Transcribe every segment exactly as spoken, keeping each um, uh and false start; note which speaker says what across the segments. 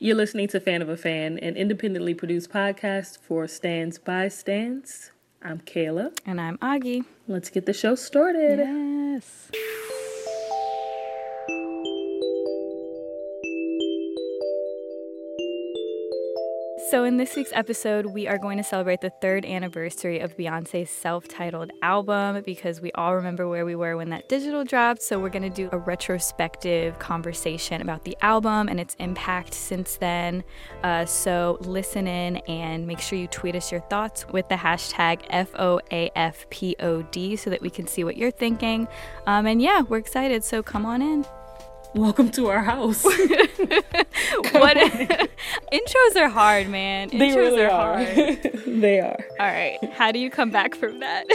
Speaker 1: You're listening to Fan of a Fan, an independently produced podcast for Stans by Stans. I'm Kayla.
Speaker 2: And I'm Augie.
Speaker 1: Let's get the show started.
Speaker 2: Yes. So in this week's episode, we are going to celebrate the third anniversary of Beyonce's self-titled album because we all remember where we were when that digital dropped. So we're going to do a retrospective conversation about the album and its impact since then. Uh, so listen in and make sure you tweet us your thoughts with the hashtag F O A F P O D so that we can see what you're thinking. Um, and yeah, we're excited. So come on in.
Speaker 1: Welcome to our house.
Speaker 2: What intros are hard, man. Intros
Speaker 1: They really
Speaker 2: are,
Speaker 1: are.
Speaker 2: hard.
Speaker 1: They are.
Speaker 2: All right. How do you come back from that?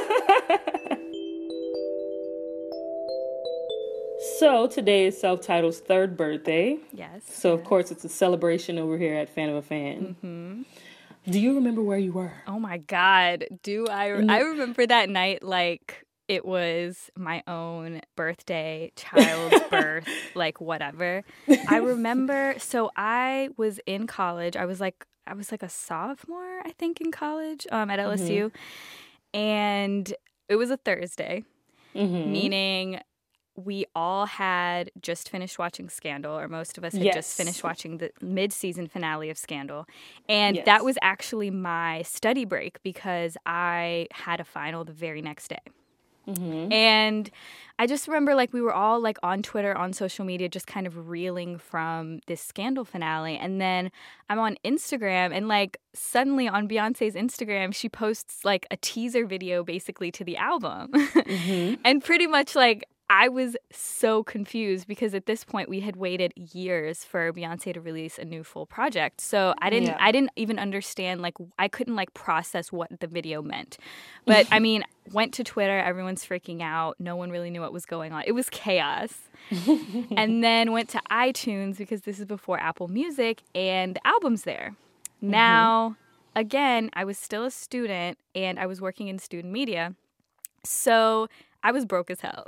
Speaker 1: So today is self-titled's third birthday.
Speaker 2: Yes.
Speaker 1: So of
Speaker 2: yes.
Speaker 1: course it's a celebration over here at Fan of a Fan.
Speaker 2: Mm-hmm.
Speaker 1: Do you remember where you were?
Speaker 2: Oh my God. Do I? I remember that night like it was my own birthday, child's birth, like whatever. I remember, so I was in college. I was like, I was like a sophomore, I think, in college um, at L S U. Mm-hmm. And it was a Thursday, mm-hmm. meaning we all had just finished watching Scandal, or most of us had yes. just finished watching the mid-season finale of Scandal. And yes. that was actually my study break because I had a final the very next day. Mm-hmm. And I just remember like we were all like on Twitter, on social media, just kind of reeling from this Scandal finale. And then I'm on Instagram and like suddenly on Beyonce's Instagram, she posts like a teaser video basically to the album. Mm-hmm. And pretty much like I was so confused because at this point we had waited years for Beyonce to release a new full project. So I didn't yeah. I didn't even understand, like I couldn't like process what the video meant. But I mean, went to Twitter, everyone's freaking out. No one really knew what was going on. It was chaos. And then went to iTunes because this is before Apple Music and the album's there. Mm-hmm. Now, again, I was still a student and I was working in student media. So I was broke as hell.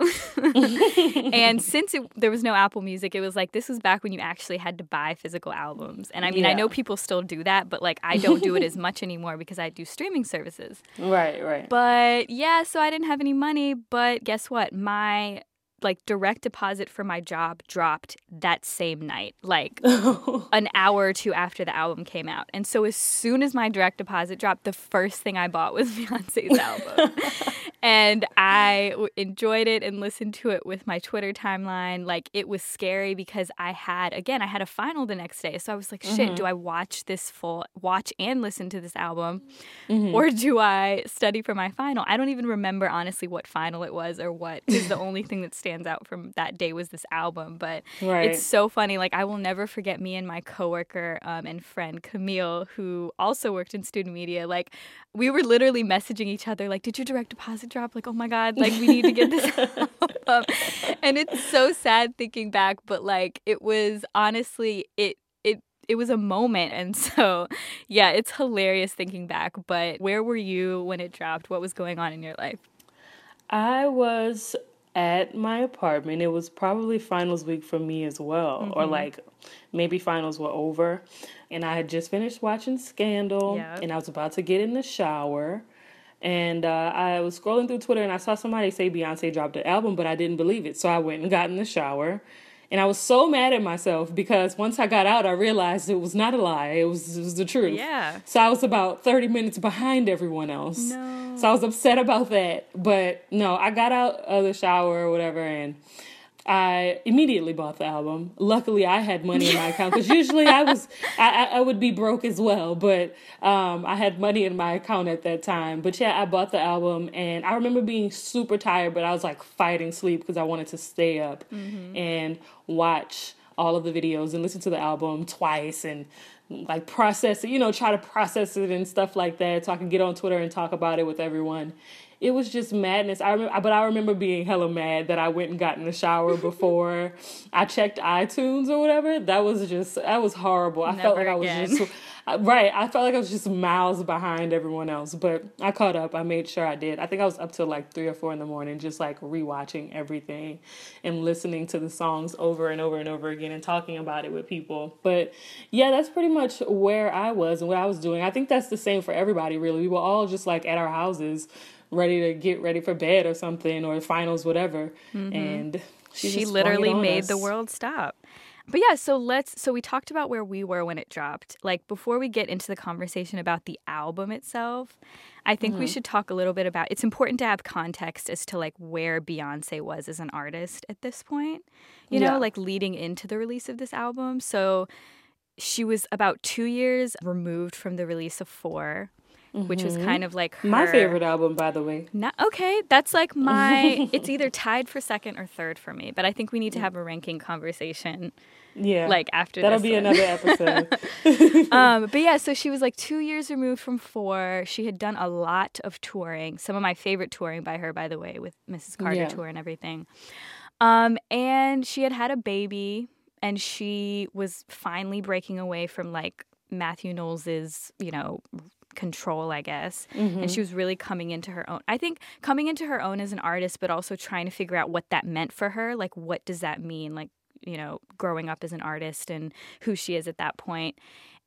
Speaker 2: And since it, there was no Apple Music, it was like, this was back when you actually had to buy physical albums. And I mean, yeah. I know people still do that, but like I don't do it as much anymore because I do streaming services.
Speaker 1: Right, right.
Speaker 2: But yeah, so I didn't have any money, but guess what? My like direct deposit for my job dropped that same night, like an hour or two after the album came out. And so as soon as my direct deposit dropped, the first thing I bought was Beyonce's album. And I w- enjoyed it and listened to it with my Twitter timeline. Like, it was scary because I had, again, I had a final the next day. So I was like, shit, mm-hmm. do I watch this full, watch and listen to this album? Mm-hmm. Or do I study for my final? I don't even remember, honestly, what final it was or what. Because the only thing that stands out from that day was this album. But right. it's so funny. Like, I will never forget me and my coworker um, and friend, Camille, who also worked in student media. Like, we were literally messaging each other, like, did your direct deposit drop? Like, oh my God, like, we need to get this album. And it's so sad thinking back, but like, it was honestly, it, it, it was a moment. And so, yeah, it's hilarious thinking back, but where were you when it dropped? What was going on in your life?
Speaker 1: I was at my apartment. It was probably finals week for me as well, mm-hmm. or like maybe finals were over. And I had just finished watching Scandal, yep. and I was about to get in the shower. And uh, I was scrolling through Twitter, and I saw somebody say Beyonce dropped an album, but I didn't believe it. So I went and got in the shower. And I was so mad at myself because once I got out, I realized it was not a lie. It was, it was the truth.
Speaker 2: Yeah.
Speaker 1: So I was about thirty minutes behind everyone else.
Speaker 2: No.
Speaker 1: So I was upset about that. But no, I got out of the shower or whatever, and I immediately bought the album. Luckily, I had money in my account because usually I was I, I would be broke as well. But um, I had money in my account at that time. But yeah, I bought the album, and I remember being super tired, but I was like fighting sleep because I wanted to stay up mm-hmm. and watch all of the videos and listen to the album twice and like process it, you know, try to process it and stuff like that so I could get on Twitter and talk about it with everyone. it was just madness. I remember, but I remember being hella mad that I went and got in the shower before I checked iTunes or whatever. That was just, that was horrible. I
Speaker 2: Never
Speaker 1: felt like
Speaker 2: again.
Speaker 1: I was just, right. I felt like I was just miles behind everyone else, but I caught up. I made sure I did. I think I was up till like three or four in the morning, just like rewatching everything and listening to the songs over and over and over again and talking about it with people. But yeah, that's pretty much where I was and what I was doing. I think that's the same for everybody, really. We were all just like at our houses, ready to get ready for bed or something, or finals, whatever. Mm-hmm. And she,
Speaker 2: she
Speaker 1: just
Speaker 2: literally made
Speaker 1: us.
Speaker 2: the world stop. But yeah, so let's, so we talked about where we were when it dropped. Like, before we get into the conversation about the album itself, I think mm-hmm. we should talk a little bit about, it's important to have context as to like where Beyonce was as an artist at this point, you know, yeah. like leading into the release of this album. So she was about two years removed from the release of Four. Mm-hmm. Which was kind of like her...
Speaker 1: My favorite album, by the way.
Speaker 2: Not, okay, that's like my... It's either tied for second or third for me, but I think we need to have a ranking conversation.
Speaker 1: Yeah.
Speaker 2: Like after
Speaker 1: That'll
Speaker 2: this
Speaker 1: be
Speaker 2: one.
Speaker 1: Another episode.
Speaker 2: um, but yeah, so she was like two years removed from Four. She had done a lot of touring. Some of my favorite touring by her, by the way, with Missus Carter yeah. tour and everything. Um, and she had had a baby, and she was finally breaking away from like Matthew Knowles's, you know... control, I guess. Mm-hmm. And she was really coming into her own. I think coming into her own as an artist, but also trying to figure out what that meant for her. Like, what does that mean? Like, you know, growing up as an artist and who she is at that point.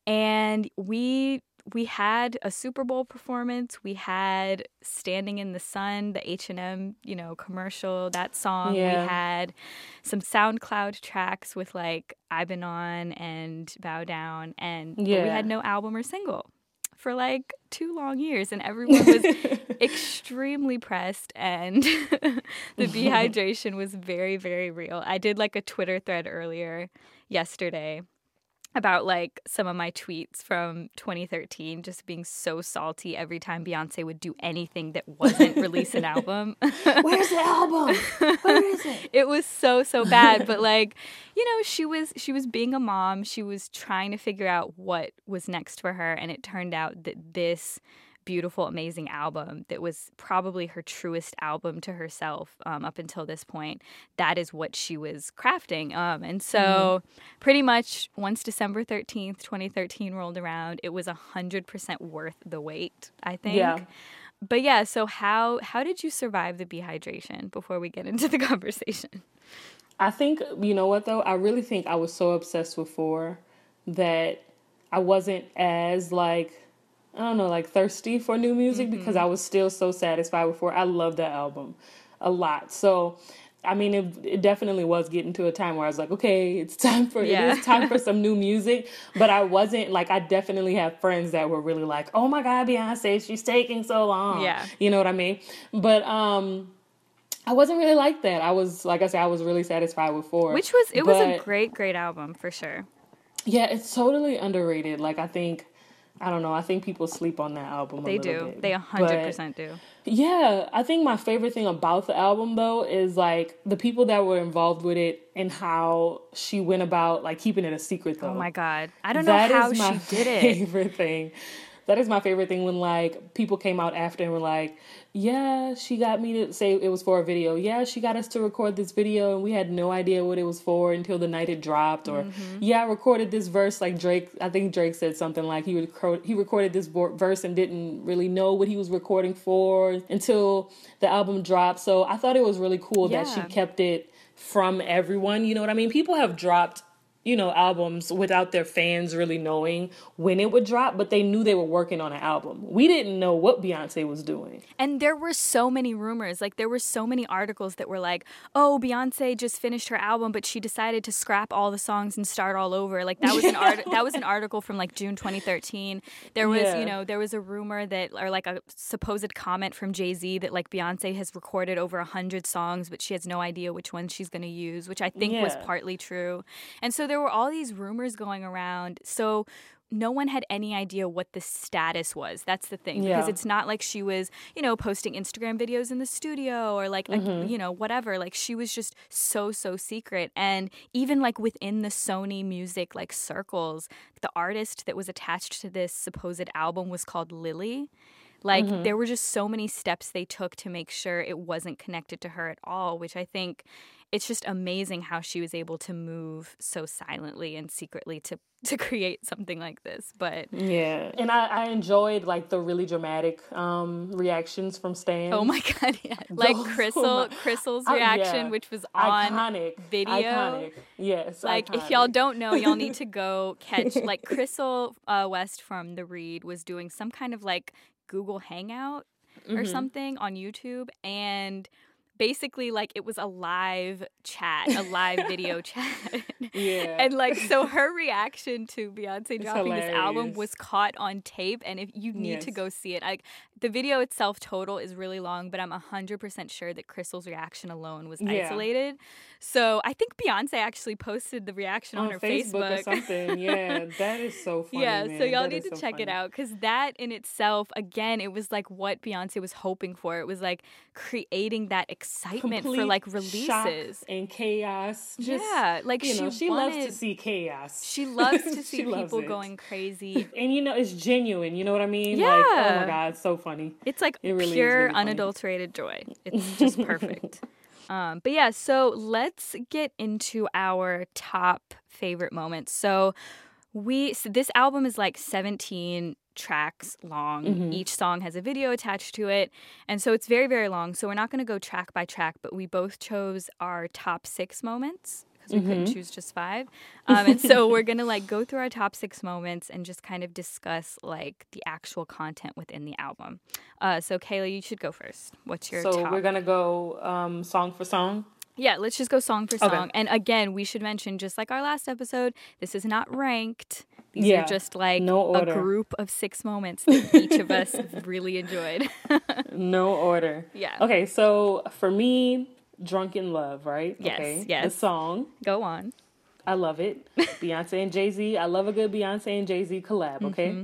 Speaker 2: And we we had a Super Bowl performance. We had Standing in the Sun, the H and M, you know, commercial, that song. Yeah. We had some SoundCloud tracks with like I've Been On and Bow Down. And yeah. but we had no album or single for like two long years, and everyone was extremely pressed, and the dehydration was very, very real. I did like a Twitter thread earlier yesterday about like some of my tweets from twenty thirteen just being so salty every time Beyonce would do anything that wasn't release an album.
Speaker 1: Where's the album? Where is it?
Speaker 2: It was so, so bad. But like, you know, she was she was being a mom. She was trying to figure out what was next for her. And it turned out that this beautiful, amazing album that was probably her truest album to herself um, up until this point, that is what she was crafting. Um, and so mm-hmm. pretty much once December thirteenth, twenty thirteen rolled around, it was one hundred percent worth the wait, I think.
Speaker 1: Yeah.
Speaker 2: But yeah, so how how did you survive the dehydration before we get into the conversation?
Speaker 1: I think, you know what, though? I really think I was so obsessed with Four that I wasn't as, like, I don't know, like thirsty for new music mm-hmm. because I was still so satisfied with Four. I love that album a lot. So, I mean, it, it definitely was getting to a time where I was like, okay, it's time for, yeah. it is time for some new music. But I wasn't, like, I definitely have friends that were really like, oh my God, Beyonce, she's taking so long.
Speaker 2: Yeah.
Speaker 1: You know what I mean? But, um... I wasn't really like that. I was, like I said, I was really satisfied with Four.
Speaker 2: Which was, it was a great, great album, for sure.
Speaker 1: Yeah, it's totally underrated. Like, I think, I don't know, I think people sleep on that album
Speaker 2: They
Speaker 1: a little
Speaker 2: do.
Speaker 1: bit.
Speaker 2: They one hundred percent
Speaker 1: but,
Speaker 2: do.
Speaker 1: Yeah, I think my favorite thing about the album, though, is, like, the people that were involved with it and how she went about, like, keeping it a secret, though.
Speaker 2: Oh, my God. I don't know that how she did it.
Speaker 1: That is my favorite thing. That is my favorite thing when, like, people came out after and were like, yeah, she got me to say it was for a video. Yeah, she got us to record this video and we had no idea what it was for until the night it dropped. Or, mm-hmm. yeah, I recorded this verse like Drake. I think Drake said something like he rec- he recorded this verse and didn't really know what he was recording for until the album dropped. So I thought it was really cool yeah. that she kept it from everyone. You know what I mean? People have dropped, you know, albums without their fans really knowing when it would drop, but they knew they were working on an album. We didn't know what Beyonce was doing.
Speaker 2: And there were so many rumors. Like, there were so many articles that were like, oh, Beyonce just finished her album, but she decided to scrap all the songs and start all over. Like, that was an art- that was an article from, like, June twenty thirteen. There was, yeah. you know, there was a rumor that, or, like, a supposed comment from Jay-Z that, like, Beyonce has recorded over one hundred songs, but she has no idea which ones she's going to use, which I think yeah. was partly true. And so there were all these rumors going around. So no one had any idea what the status was. That's the thing. Yeah. Because it's not like she was, you know, posting Instagram videos in the studio or like, mm-hmm. a, you know, whatever. Like, she was just so, so secret. And even like within the Sony music like circles, the artist that was attached to this supposed album was called Lily. Like,
Speaker 1: Mm-hmm.
Speaker 2: there were just so many steps they took to make sure it wasn't connected to her at all, which I think it's just amazing how she was able to move so silently and secretly to to create something like this. But
Speaker 1: yeah, and I, I enjoyed like the really dramatic um reactions from Stan.
Speaker 2: oh my god, yeah, like
Speaker 1: Those were
Speaker 2: Crystal,
Speaker 1: my-
Speaker 2: Crystal's
Speaker 1: Oh,
Speaker 2: reaction,
Speaker 1: yeah.
Speaker 2: which was on
Speaker 1: iconic
Speaker 2: video.
Speaker 1: Iconic. Yes.
Speaker 2: Like, if
Speaker 1: iconic.
Speaker 2: y'all don't know, y'all need to go catch, like, Crystal uh, West from The Read was doing some kind of, like, Google Hangout or
Speaker 1: Mhm.
Speaker 2: something on YouTube, and basically, like, it was a live chat, a live video chat.
Speaker 1: Yeah.
Speaker 2: And, like, so her reaction to Beyonce
Speaker 1: It's
Speaker 2: dropping this album
Speaker 1: hilarious.
Speaker 2: was caught on tape, and if you need to
Speaker 1: Yes.
Speaker 2: go see it. I, the video itself total is really long, but I'm one hundred percent sure that Crystal's reaction alone was
Speaker 1: Yeah.
Speaker 2: isolated. So I think Beyonce actually posted the reaction on,
Speaker 1: on
Speaker 2: her
Speaker 1: Facebook,
Speaker 2: Facebook.
Speaker 1: or something. Yeah, that is so funny.
Speaker 2: Yeah,
Speaker 1: man.
Speaker 2: so y'all
Speaker 1: That
Speaker 2: need
Speaker 1: is
Speaker 2: to
Speaker 1: so
Speaker 2: check it
Speaker 1: funny.
Speaker 2: out, because that in itself, again, it was like what Beyonce was hoping for. It was like creating that excitement for
Speaker 1: Complete
Speaker 2: like
Speaker 1: shock
Speaker 2: releases.
Speaker 1: and chaos. Just,
Speaker 2: Yeah, like
Speaker 1: you
Speaker 2: she
Speaker 1: know, she loves to
Speaker 2: wanted-
Speaker 1: see chaos.
Speaker 2: She loves to see
Speaker 1: She loves
Speaker 2: people
Speaker 1: it.
Speaker 2: going crazy.
Speaker 1: And you know, it's genuine. You know what I mean? Like, oh
Speaker 2: Yeah.
Speaker 1: my God, it's so funny.
Speaker 2: It's like
Speaker 1: It really is
Speaker 2: pure,
Speaker 1: really funny.
Speaker 2: unadulterated joy. It's just perfect. Um, but yeah, so let's get into our top favorite moments. So we, so this album is like seventeen tracks long.
Speaker 1: Mhm.
Speaker 2: Each song has a video attached to it. And so it's very, very long. So we're not going to go track by track, but we both chose our top six moments, because we couldn't
Speaker 1: Mhm.
Speaker 2: choose just five. Um, and so we're going to like go through our top six moments and just kind of discuss like the actual content within the album. Uh, so Kayla, you should go first. What's your
Speaker 1: So
Speaker 2: top?
Speaker 1: we're gonna go um, song for song.
Speaker 2: Yeah, let's just go song for
Speaker 1: Okay.
Speaker 2: song. And again, we should mention, just like our last episode, this is not ranked. These
Speaker 1: Yeah,
Speaker 2: are just like
Speaker 1: no
Speaker 2: a
Speaker 1: order.
Speaker 2: group of six moments that each of us really enjoyed.
Speaker 1: No order.
Speaker 2: Yeah.
Speaker 1: Okay, so for me, Drunk in Love, right?
Speaker 2: Yes,
Speaker 1: okay.
Speaker 2: yes.
Speaker 1: The song.
Speaker 2: Go on.
Speaker 1: I love it. Beyonce and Jay-Z. I love a good Beyonce and Jay-Z collab, okay?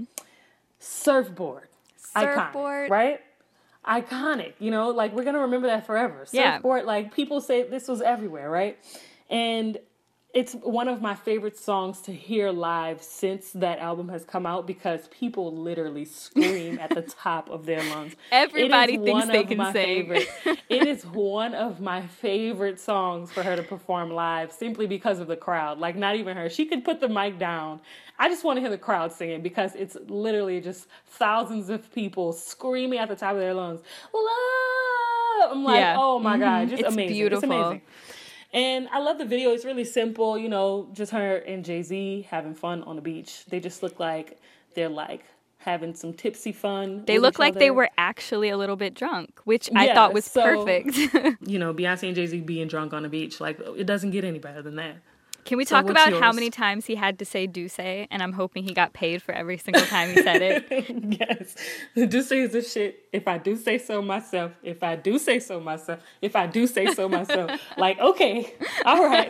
Speaker 1: Surfboard.
Speaker 2: Surfboard.
Speaker 1: Iconic, right? Iconic. You know, like we're going to remember that forever.
Speaker 2: Yeah.
Speaker 1: Surfboard, like people say this was everywhere, right? And it's one of my favorite songs to hear live since that album has come out, because people literally scream at the top of their lungs.
Speaker 2: Everybody
Speaker 1: It is
Speaker 2: thinks
Speaker 1: one
Speaker 2: they
Speaker 1: of
Speaker 2: can
Speaker 1: my
Speaker 2: sing.
Speaker 1: favorite- It is one of my favorite songs for her to perform live, simply because of the crowd. Like, not even her. She could put the mic down. I just want to hear the crowd singing, because it's literally just thousands of people screaming at the top of their lungs. Love! I'm like,
Speaker 2: Yeah.
Speaker 1: oh my God, just
Speaker 2: It's
Speaker 1: amazing.
Speaker 2: beautiful.
Speaker 1: It's amazing. And I love the video. It's really simple, you know, just her and Jay-Z having fun on the beach. They just look like they're like having some tipsy fun.
Speaker 2: They
Speaker 1: with
Speaker 2: look
Speaker 1: each
Speaker 2: like they
Speaker 1: other.
Speaker 2: were actually a little bit drunk, which I
Speaker 1: Yeah,
Speaker 2: thought was
Speaker 1: so-
Speaker 2: perfect.
Speaker 1: You know, Beyonce and Jay-Z being drunk on the beach. Like, it doesn't get any better than that.
Speaker 2: Can we
Speaker 1: So
Speaker 2: talk
Speaker 1: what's
Speaker 2: about how
Speaker 1: yours?
Speaker 2: many times he had to say do say? And I'm hoping he got paid for every single time he said it.
Speaker 1: Yes. Do say is this shit. If I do say so myself. If I do say so myself. If I do say so myself. Like, okay. All right.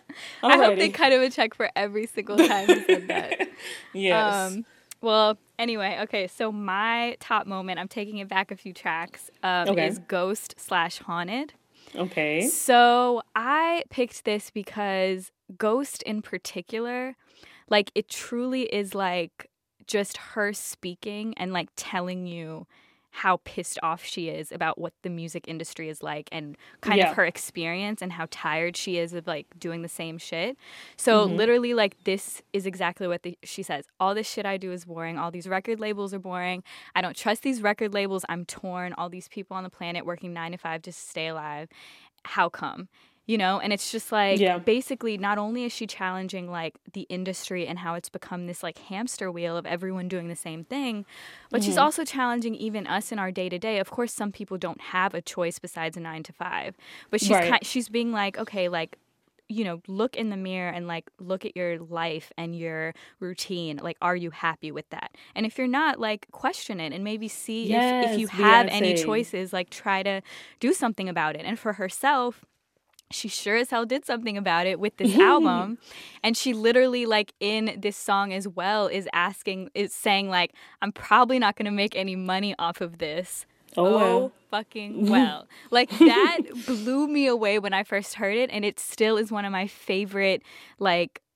Speaker 2: I hope
Speaker 1: Alrighty.
Speaker 2: they cut him a check for every single time he said that.
Speaker 1: Yes.
Speaker 2: Um, well, anyway, okay, so my top moment, I'm taking it back a few tracks, um,
Speaker 1: Okay.
Speaker 2: is Ghost slash Haunted.
Speaker 1: okay.
Speaker 2: So I picked this because Ghost in particular, like, it truly is like just her speaking and like telling you how pissed off she is about what the music industry is like, and kind
Speaker 1: Yeah.
Speaker 2: of her experience and how tired she is of like doing the same shit. So literally, like, this is exactly what the, she says. All this shit I do is boring. All these record labels are boring. I don't trust these record labels. I'm torn. All these people on the planet working nine to five just to stay alive. How come? You know, and it's just like,
Speaker 1: Yeah.
Speaker 2: basically, not only is she challenging like the industry and how it's become this like hamster wheel of everyone doing the same thing, but she's also challenging even us in our day to day. Of course, some people don't have a choice besides a nine to five, but she's
Speaker 1: Right.
Speaker 2: ki- she's being like, okay, like, you know, look in the mirror and like look at your life and your routine. Like, are you happy with that? And if you're not, like, question it and maybe see if, if you
Speaker 1: Yes,
Speaker 2: have any
Speaker 1: Beyonce.
Speaker 2: choices, like, try to do something about it. And for herself, she sure as hell did something about it with this album. And she literally, like, in this song as well, is asking, is saying, like, I'm probably not going to make any money off of this.
Speaker 1: Oh, well.
Speaker 2: Fucking well. Like, that blew me away when I first heard it. And it still is one of my favorite, like,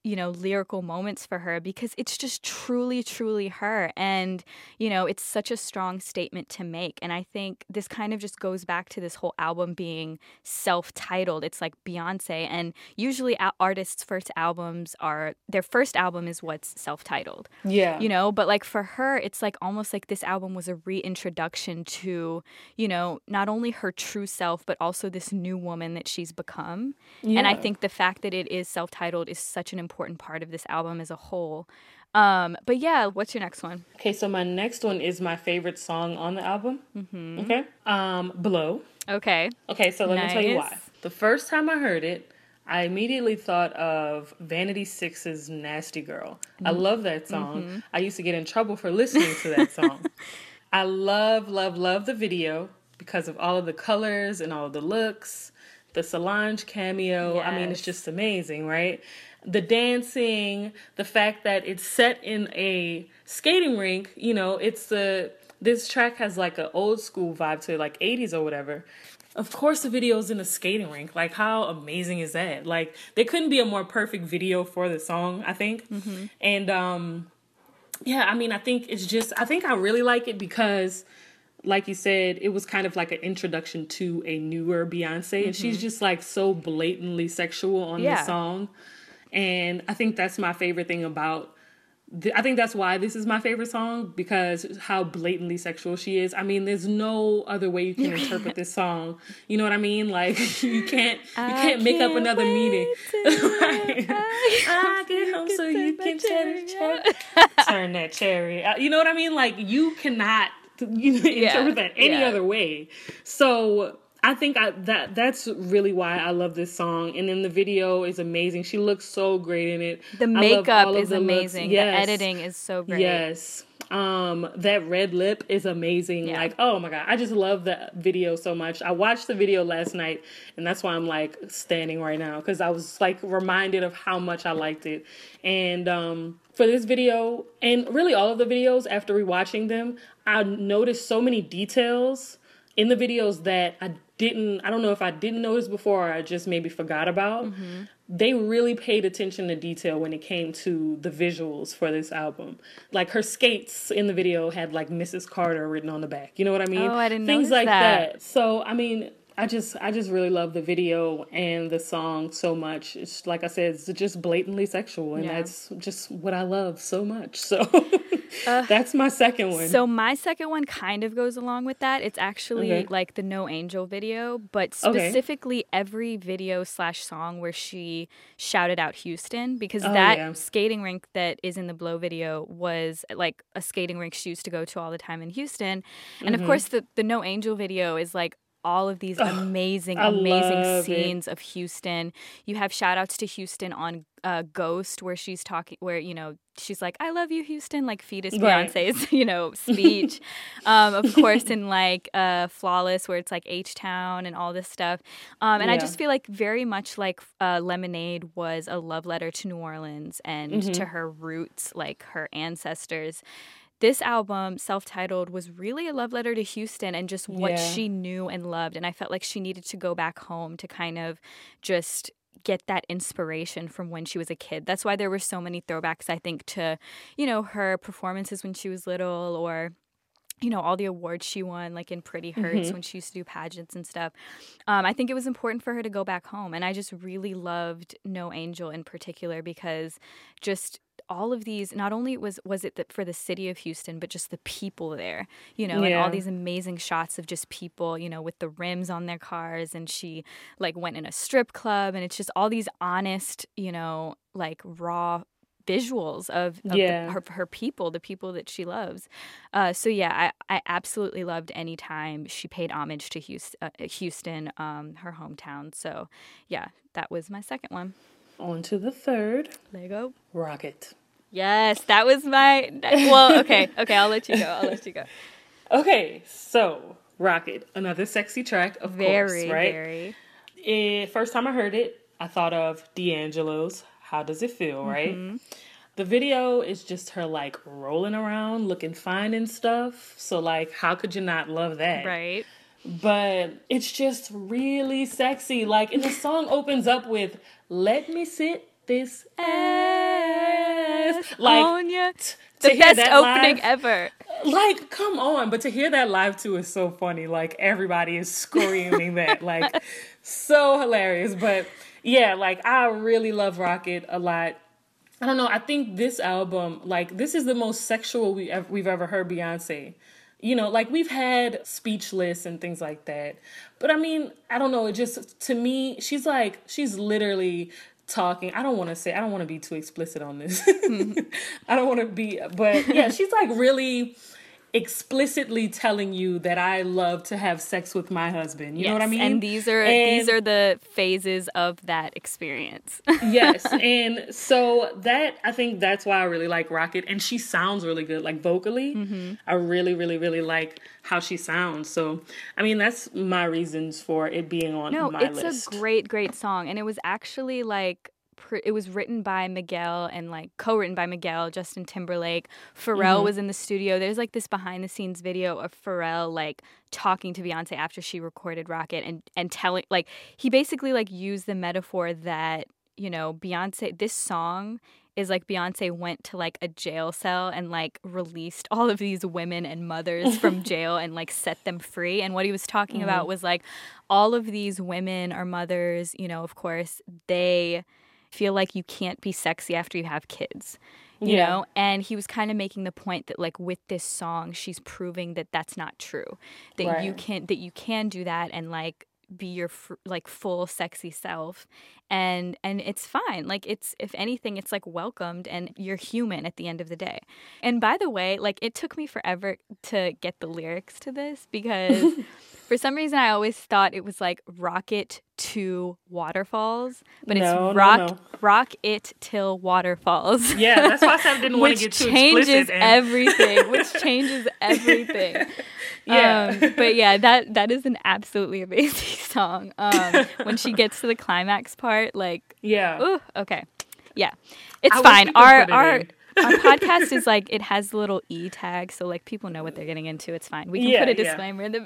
Speaker 2: you know, lyrical moments for her because it's just truly, truly her. And, you know, it's such a strong statement to make. And I think this kind of just goes back to this whole album being self-titled. It's like Beyonce. And usually artists' first albums are, their first album is what's self-titled.
Speaker 1: Yeah.
Speaker 2: You know, but like for her, it's like almost like this album was a reintroduction to, you know, not only her true self, but also this new woman that she's become. Yeah. And I think the fact that it is self-titled is such an important part of this album as a whole. Um, but yeah, what's your next one?
Speaker 1: Okay, so my next one is my favorite song on the album. Mm-hmm. Okay. Um, Blow.
Speaker 2: Okay.
Speaker 1: Okay, so let nice. me tell you why. The first time I heard it, I immediately thought of Vanity Six's Nasty Girl. Mm-hmm. I love that song. Mm-hmm. I used to get in trouble for listening to that song. I love, love, love the video because of all of the colors and all of the looks. The Solange cameo, yes. I mean, it's just amazing, right? The dancing, the fact that it's set in a skating rink, you know, it's the, this track has like an old school vibe to it, like eighties or whatever. Of course the video's in a skating rink. Like, how amazing is that? Like, there couldn't be a more perfect video for the song, I think. Mm-hmm. And, um, yeah, I mean, I think it's just, I think I really like it because, like you said, it was kind of like an introduction to a newer Beyonce. Mm-hmm. And she's just like so blatantly sexual on yeah. the song. And I think that's my favorite thing about, the, I think that's why this is my favorite song, because how blatantly sexual she is. I mean, there's no other way you can interpret this song. You know what I mean? Like, you can't, you can't make can't up another meaning. Right? I get home so you can cherry, cherry. Turn that cherry. You know what I mean? Like, you cannot you know, yeah. interpret that any yeah. other way. So I think I, that that's really why I love this song. And then the video is amazing. She looks so great in it.
Speaker 2: The makeup is amazing. Yes. The editing is so great.
Speaker 1: Yes. Um, that red lip is amazing. Yeah. Like, oh my God, I just love the video so much. I watched the video last night, and that's why I'm like standing right now, because I was like reminded of how much I liked it. And um, for this video, and really all of the videos, after rewatching them, I noticed so many details in the videos that I didn't, I don't know if I didn't notice before or I just maybe forgot about. Mm-hmm. They really paid attention to detail when it came to the visuals for this album. Like, her skates in the video had like Missus Carter written on the back. You know what I mean?
Speaker 2: Oh, I didn't
Speaker 1: Things
Speaker 2: notice
Speaker 1: like
Speaker 2: that.
Speaker 1: that. So, I mean, I just I just really love the video and the song so much. It's like I said, it's just blatantly sexual, and yeah. that's just what I love so much. So uh, that's my second one.
Speaker 2: So my second one kind of goes along with that. It's actually okay. like the No Angel video, but specifically okay. every video slash song where she shouted out Houston, because oh, that yeah. skating rink that is in the Blow video was like a skating rink she used to go to all the time in Houston. And mm-hmm. of course the, the No Angel video is like all of these amazing, oh, amazing scenes it. of Houston. You have shout outs to Houston on uh, Ghost, where she's talking, where, you know, she's like, I love you, Houston, like fetus
Speaker 1: right.
Speaker 2: Beyonce's, you know, speech. um, of course, in like uh, Flawless, where it's like H-Town and all this stuff. Um, and yeah. I just feel like very much like uh, Lemonade was a love letter to New Orleans and mm-hmm. to her roots, like her ancestors. This album, self-titled, was really a love letter to Houston and just what yeah. she knew and loved. And I felt like she needed to go back home to kind of just get that inspiration from when she was a kid. That's why there were so many throwbacks, I think, to, you know, her performances when she was little, or, you know, all the awards she won, like in Pretty Hurts mm-hmm. when she used to do pageants and stuff. Um, I think it was important for her to go back home. And I just really loved No Angel in particular, because just all of these, not only was was it the, for the city of Houston, but just the people there, you know, yeah. and all these amazing shots of just people, you know, with the rims on their cars. And she like went in a strip club, and it's just all these honest, you know, like raw visuals of, of
Speaker 1: yeah.
Speaker 2: the, her, her people, the people that she loves. Uh, so yeah, I, I absolutely loved any time she paid homage to Houston, uh, Houston um, her hometown. So yeah, that was my second one.
Speaker 1: On to the third.
Speaker 2: Lego.
Speaker 1: Rocket.
Speaker 2: Yes, that was my... Well, okay. Okay, I'll let you go. I'll let you go.
Speaker 1: Okay, so Rocket, another sexy track, of
Speaker 2: very,
Speaker 1: course, right?
Speaker 2: Very,
Speaker 1: very. First time I heard it, I thought of D'Angelo's How Does It Feel, right? Mm-hmm. The video is just her, like, rolling around, looking fine and stuff. So, like, how could you not love that?
Speaker 2: Right.
Speaker 1: But it's just really sexy. Like, and the song opens up with, let me sit this ass yes. Like,
Speaker 2: on ya.
Speaker 1: t-
Speaker 2: The
Speaker 1: to hear
Speaker 2: best
Speaker 1: that
Speaker 2: opening
Speaker 1: live,
Speaker 2: ever.
Speaker 1: Like, come on. But to hear that live too is so funny. Like, everybody is screaming that. Like, so hilarious. But yeah, like, I really love Rocket a lot. I don't know. I think this album, like, this is the most sexual we ever, we've ever heard Beyonce. You know, like, we've had Speechless and things like that. But I mean, I don't know. It just, to me, she's like, she's literally talking. I don't want to say, I don't want to be too explicit on this. Mm-hmm. I don't want to be, but yeah, she's like really explicitly telling you that I love to have sex with my husband. You
Speaker 2: yes,
Speaker 1: know what I mean?
Speaker 2: And these are and, these are the phases of that experience.
Speaker 1: Yes. And so that, I think that's why I really like Rocket. And she sounds really good, like vocally. Mm-hmm. I really, really, really like how she sounds. So, I mean, that's my reasons for it being on
Speaker 2: no,
Speaker 1: my
Speaker 2: it's
Speaker 1: list.
Speaker 2: It's a great, great song. And it was actually like, it was written by Miguel and like co-written by Miguel, Justin Timberlake. Pharrell mm-hmm. was in the studio. There's like this behind the scenes video of Pharrell like talking to Beyonce after she recorded Rocket and, and telling, like, he basically like used the metaphor that, you know, Beyonce, this song is like Beyonce went to like a jail cell and like released all of these women and mothers from jail and like set them free. And what he was talking mm-hmm. about was like all of these women or mothers, you know, of course, they feel like you can't be sexy after you have kids, you yeah. know? And he was kind of making the point that like with this song, she's proving that that's not true, that right. you can, that you can do that and like be your fr- like full sexy self. And, and it's fine. Like it's, if anything, it's like welcomed and you're human at the end of the day. And by the way, like it took me forever to get the lyrics to this because for some reason I always thought it was like Rocket to Waterfalls, but
Speaker 1: no,
Speaker 2: it's rock,
Speaker 1: no, no.
Speaker 2: rock it till waterfalls.
Speaker 1: Yeah, that's why I said I didn't want to get too explicit.
Speaker 2: Which changes
Speaker 1: and...
Speaker 2: everything. Which changes everything.
Speaker 1: Yeah,
Speaker 2: um, but yeah, that that is an absolutely amazing song. Um, when she gets to the climax part, like
Speaker 1: yeah,
Speaker 2: ooh, okay, yeah, it's
Speaker 1: I
Speaker 2: fine. Our our.
Speaker 1: In.
Speaker 2: Our podcast is like, it has the little E tag, so like people know what they're getting into. It's fine. We can
Speaker 1: yeah,
Speaker 2: put a disclaimer yeah. in the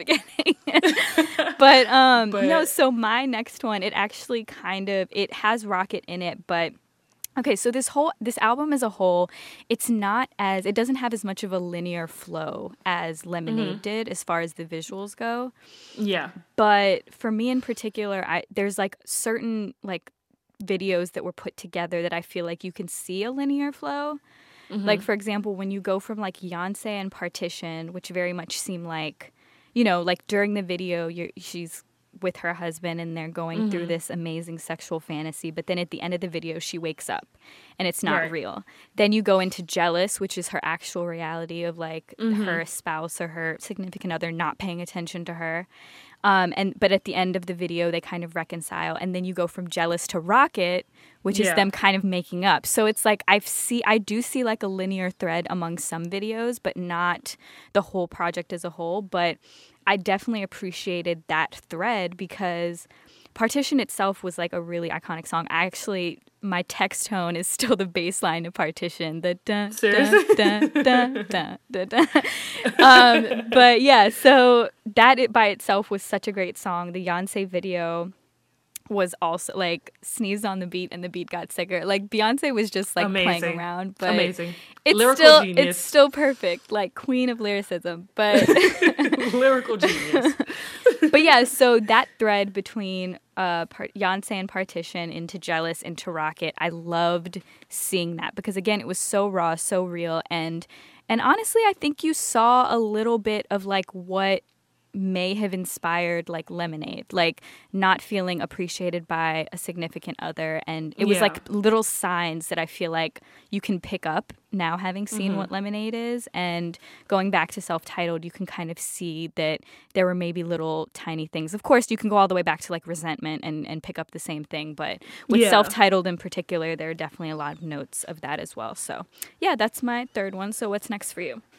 Speaker 2: beginning. but um but... no, so my next one, it actually kind of, it has Rocket in it, but okay, so this whole, this album as a whole, it's not as, it doesn't have as much of a linear flow as Lemonade mm-hmm. did as far as the visuals go.
Speaker 1: Yeah.
Speaker 2: But for me in particular, I there's like certain like videos that were put together that I feel like you can see a linear flow. Mm-hmm. Like, for example, when you go from like Beyonce and Partition, which very much seem like, you know, like during the video, you're, she's with her husband and they're going mm-hmm. through this amazing sexual fantasy. But then at the end of the video, she wakes up and it's not right. real. Then you go into Jealous, which is her actual reality of like mm-hmm. her spouse or her significant other not paying attention to her. Um, and but at the end of the video, they kind of reconcile. And then you go from Jealous to Rocket, which yeah. is them kind of making up. So it's like I see, I do see like a linear thread among some videos, but not the whole project as a whole. But I definitely appreciated that thread because Partition itself was like a really iconic song. I actually, my text tone is still the bass line of Partition. The dun, dun, dun, dun, dun, dun, dun. Um, but yeah, so that it by itself was such a great song. The Beyonce video was also like sneezed on the beat and the beat got sicker. Like Beyonce was just like
Speaker 1: amazing.
Speaker 2: playing around, but
Speaker 1: amazing.
Speaker 2: It's
Speaker 1: lyrical
Speaker 2: still
Speaker 1: genius.
Speaker 2: It's still perfect, like queen of lyricism. But
Speaker 1: lyrical genius.
Speaker 2: But yeah, so that thread between uh, Part- Beyonce and Partition into Jealous into Rocket, I loved seeing that because again, it was so raw, so real, and and honestly, I think you saw a little bit of like what may have inspired like Lemonade, like not feeling appreciated by a significant other. And it was
Speaker 1: yeah.
Speaker 2: like little signs that I feel like you can pick up now having seen
Speaker 1: mm-hmm.
Speaker 2: what Lemonade is. And going back to Self-Titled, you can kind of see that there were maybe little tiny things. Of course, you can go all the way back to like Resentment and, and pick up the same thing. But with
Speaker 1: yeah.
Speaker 2: Self-Titled in particular, there are definitely a lot of notes of that as well. So yeah, that's my third one. So what's next for you?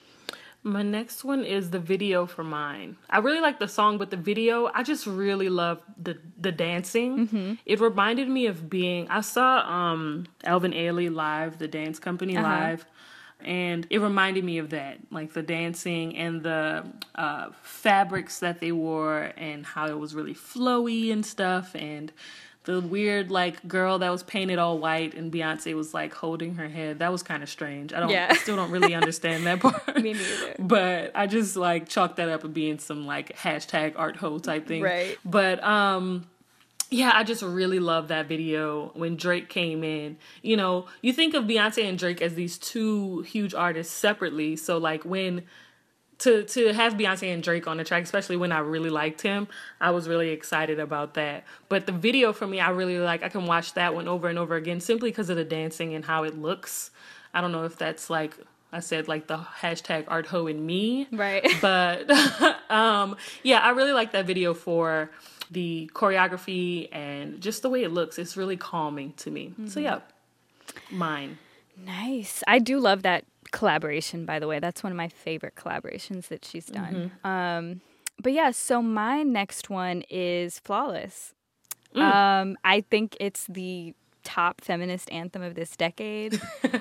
Speaker 1: My next one is the video for Mine. I really like the song, but the video, I just really love the the dancing. Mm-hmm. It reminded me of being, I saw um, Alvin Ailey live, the dance company uh-huh. live, and it reminded me of that, like the dancing and the uh, fabrics that they wore and how it was really flowy and stuff. And the weird like girl that was painted all white and Beyonce was like holding her head. That was kind of strange. I don't
Speaker 2: Yeah.
Speaker 1: I still don't really understand that part.
Speaker 2: Me neither.
Speaker 1: But I just like chalked that up as being some like hashtag art ho type thing.
Speaker 2: Right.
Speaker 1: But um yeah, I just really love that video when Drake came in. You know, you think of Beyonce and Drake as these two huge artists separately. So like when to to have Beyonce and Drake on the track, especially when I really liked him, I was really excited about that. But the video for me, I really like. I can watch that one over and over again simply because of the dancing and how it looks. I don't know if that's like I said, like the hashtag art ho in me.
Speaker 2: Right.
Speaker 1: But um, yeah, I really like that video for the choreography and just the way it looks. It's really calming to me. Mm-hmm. So yeah, mine.
Speaker 2: Nice. I do love that collaboration, by the way. That's one of my favorite collaborations that she's done. Mm-hmm. Um, but yeah, so my next one is Flawless. Mm. Um, I think it's the top feminist anthem of this decade.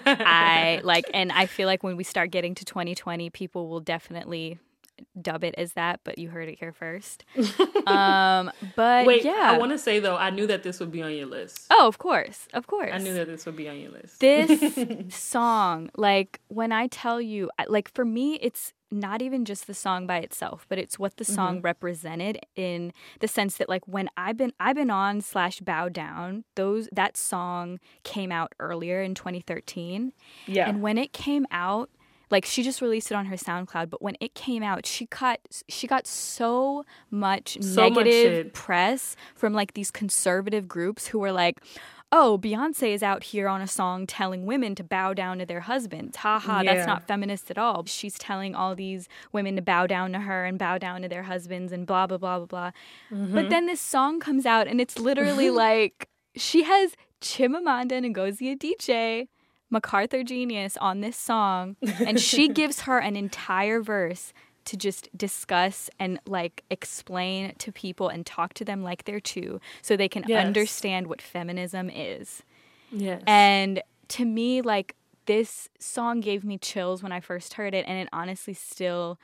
Speaker 2: I like, and I feel like when we start getting to twenty twenty, people will definitely dub it as that, but you heard it here first. um, but
Speaker 1: Wait,
Speaker 2: yeah.
Speaker 1: I want to say though, I knew that this would be on your list.
Speaker 2: Oh, of course. Of course.
Speaker 1: I knew that this would be on your list.
Speaker 2: This song, like when I tell you, like for me, it's not even just the song by itself, but it's what the song mm-hmm. represented in the sense that like when I've been I've been on slash bow down, those that song came out earlier in twenty thirteen.
Speaker 1: Yeah.
Speaker 2: And when it came out, like she just released it on her SoundCloud, but when it came out, she got she got so much so negative much press from like these conservative groups who were like, "Oh, Beyonce is out here on a song telling women to bow down to their husbands. Ha ha, yeah. That's not feminist at all. She's telling all these women to bow down to her and bow down to their husbands and blah blah blah blah blah." Mm-hmm. But then this song comes out and it's literally like she has Chimamanda Ngozi Adichie, MacArthur Genius, on this song, and she gives her an entire verse to just discuss and like explain to people and talk to them like they're two so they can yes. understand what feminism is.
Speaker 1: Yes.
Speaker 2: And to me, like this song gave me chills when I first heard it, and it honestly still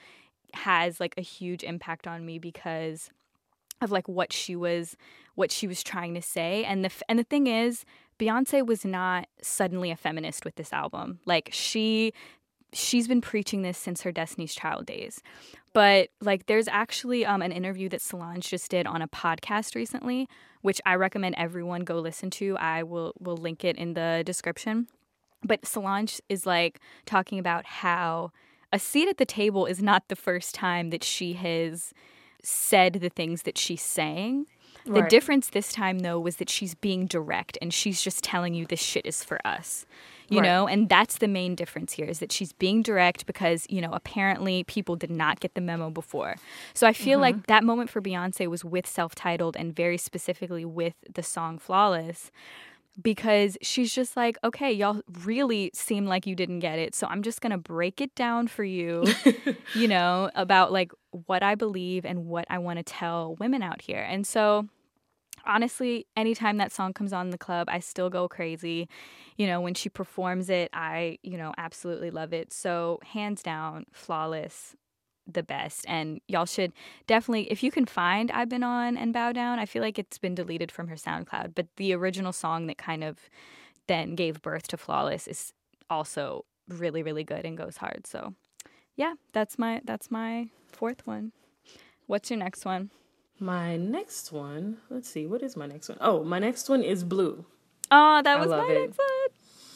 Speaker 2: has like a huge impact on me because of like what she was what she was trying to say. And the and the thing is, Beyonce was not suddenly a feminist with this album. Like she she's been preaching this since her Destiny's Child days. But like there's actually um, an interview that Solange just did on a podcast recently, which I recommend everyone go listen to. I will will link it in the description. But Solange is like talking about how a seat at the table is not the first time that she has said the things that she's saying. The right. difference this time, though, was that she's being direct and she's just telling you this shit is for us, you right. know? And that's the main difference here is that she's being direct because, you know, apparently people did not get the memo before. So I feel mm-hmm. like that moment for Beyonce was with Self-Titled and very specifically with the song Flawless, because she's just like, okay, y'all really seem like you didn't get it. So I'm just going to break it down for you, you know, about like what I believe and what I want to tell women out here. And so honestly, anytime that song comes on in the club, I still go crazy. You know, when she performs it, I, you know, absolutely love it. So hands down, Flawless, the best. And y'all should definitely, if you can find I've Been On and Bow Down, I feel like it's been deleted from her SoundCloud, but the original song that kind of then gave birth to Flawless is also really, really good and goes hard. So yeah, that's my that's my fourth one. What's your next one?
Speaker 1: My next one, let's see, what is my next one? Oh, my next one is Blue.
Speaker 2: Oh, that was my
Speaker 1: it.
Speaker 2: next one.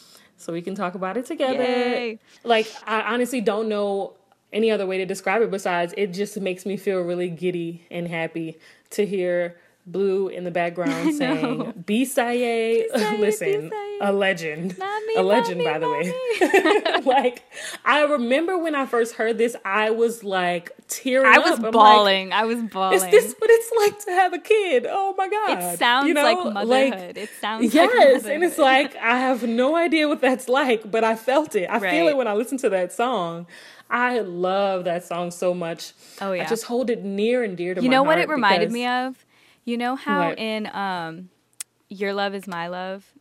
Speaker 1: So we can talk about it together.
Speaker 2: Yay.
Speaker 1: Like, I honestly don't know any other way to describe it besides it just makes me feel really giddy and happy to hear Blue in the background saying, Bisaye, listen, Bisaye. a legend,
Speaker 2: mommy,
Speaker 1: a legend,
Speaker 2: mommy,
Speaker 1: by the
Speaker 2: mommy.
Speaker 1: way. Like, I remember when I first heard this, I was like tearing
Speaker 2: I
Speaker 1: up.
Speaker 2: was
Speaker 1: I'm
Speaker 2: bawling.
Speaker 1: Like,
Speaker 2: I was bawling.
Speaker 1: Is this what it's like to have a kid? Oh my God.
Speaker 2: It sounds
Speaker 1: you know?
Speaker 2: like motherhood.
Speaker 1: Like,
Speaker 2: it sounds
Speaker 1: yes,
Speaker 2: like motherhood.
Speaker 1: And it's like, I have no idea what that's like, but I felt it. I
Speaker 2: right.
Speaker 1: feel it when I listen to that song. I love that song so much.
Speaker 2: Oh yeah.
Speaker 1: I just hold it near and dear to
Speaker 2: you
Speaker 1: my
Speaker 2: know
Speaker 1: heart.
Speaker 2: what it reminded
Speaker 1: because...
Speaker 2: me of? You know how
Speaker 1: what?
Speaker 2: in um, Your Love Is My Love,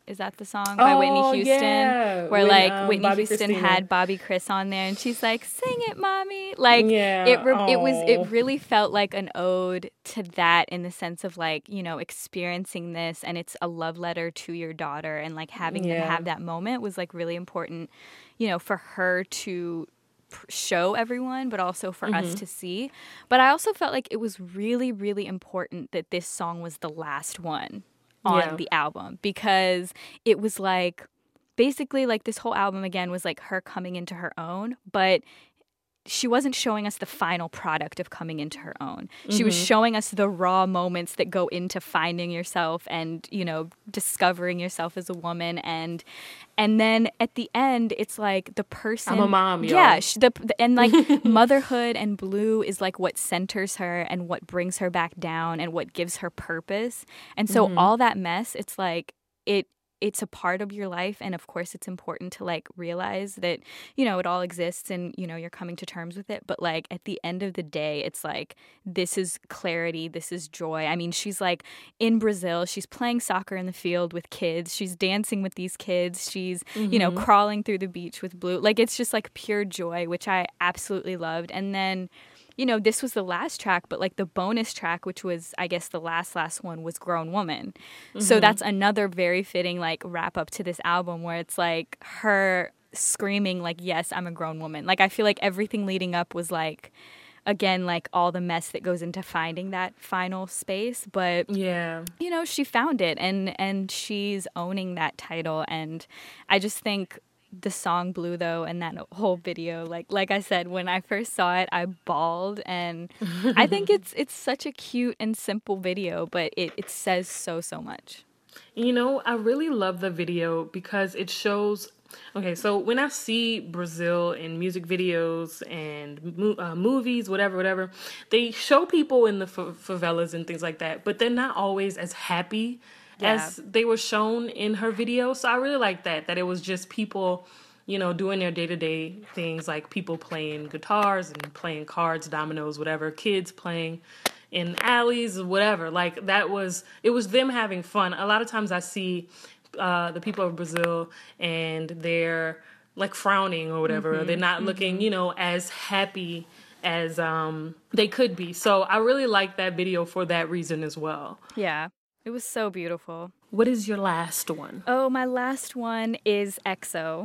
Speaker 2: Is that the song by
Speaker 1: oh,
Speaker 2: Whitney Houston?
Speaker 1: Yeah.
Speaker 2: Where
Speaker 1: when,
Speaker 2: like
Speaker 1: um,
Speaker 2: Whitney
Speaker 1: Bobby
Speaker 2: Houston
Speaker 1: Christina.
Speaker 2: had Bobby Chris on there, and she's like, "Sing it, mommy." Like
Speaker 1: yeah.
Speaker 2: it, re- it was,
Speaker 1: Aww.
Speaker 2: it really felt like an ode to that in the sense of like, you know, experiencing this, and it's a love letter to your daughter, and like having
Speaker 1: Yeah.
Speaker 2: them have that moment was like really important, you know, for her to show everyone, but also for
Speaker 1: Mm-hmm.
Speaker 2: us to see. But I also felt like it was really, really important that this song was the last one on
Speaker 1: Yeah.
Speaker 2: the album, because it was like basically like this whole album again was like her coming into her own, but she wasn't showing us the final product of coming into her own. She
Speaker 1: Mm-hmm.
Speaker 2: was showing us the raw moments that go into finding yourself and, you know, discovering yourself as a woman. And and then at the end, it's like the person...
Speaker 1: I'm a mom, y'all.
Speaker 2: Yeah. She, the, and like motherhood and Blue is like what centers her and what brings her back down and what gives her purpose. And so
Speaker 1: Mm-hmm.
Speaker 2: all that mess, it's like it... it's a part of your life, and of course it's important to like realize that, you know, it all exists and, you know, you're coming to terms with it, but like at the end of the day, it's like this is clarity, this is joy. I mean, she's like in Brazil, she's playing soccer in the field with kids, she's dancing with these kids, she's mm-hmm. you know, crawling through the beach with Blue. Like it's just like pure joy, which I absolutely loved. And then, you know, this was the last track, but like the bonus track, which was, I guess, the last, last one was Grown Woman. Mm-hmm. So that's another very fitting like wrap up to this album where it's like her screaming like, yes, I'm a grown woman. Like I feel like everything leading up was like, again, like all the mess that goes into finding that final space. But,
Speaker 1: yeah,
Speaker 2: you know, she found it and, and she's owning that title. And I just think the song Blue, though, and that whole video, like like I said, when I first saw it, I bawled, and I think it's it's such a cute and simple video, but it, it says so, so much.
Speaker 1: You know, I really love the video because it shows... Okay, so when I see Brazil in music videos and uh, movies, whatever, whatever, they show people in the fa- favelas and things like that, but they're not always as happy yeah. as they were shown in her video. So I really like that, that it was just people, you know, doing their day-to-day things, like people playing guitars and playing cards, dominoes, whatever, kids playing in alleys, whatever. Like that was, it was them having fun. A lot of times I see uh, the people of Brazil and they're like frowning or whatever. Mm-hmm, they're not mm-hmm. looking, you know, as happy as um, they could be. So I really like that video for that reason as well.
Speaker 2: Yeah. It was so beautiful.
Speaker 1: What is your last one?
Speaker 2: Oh, my last one is X O.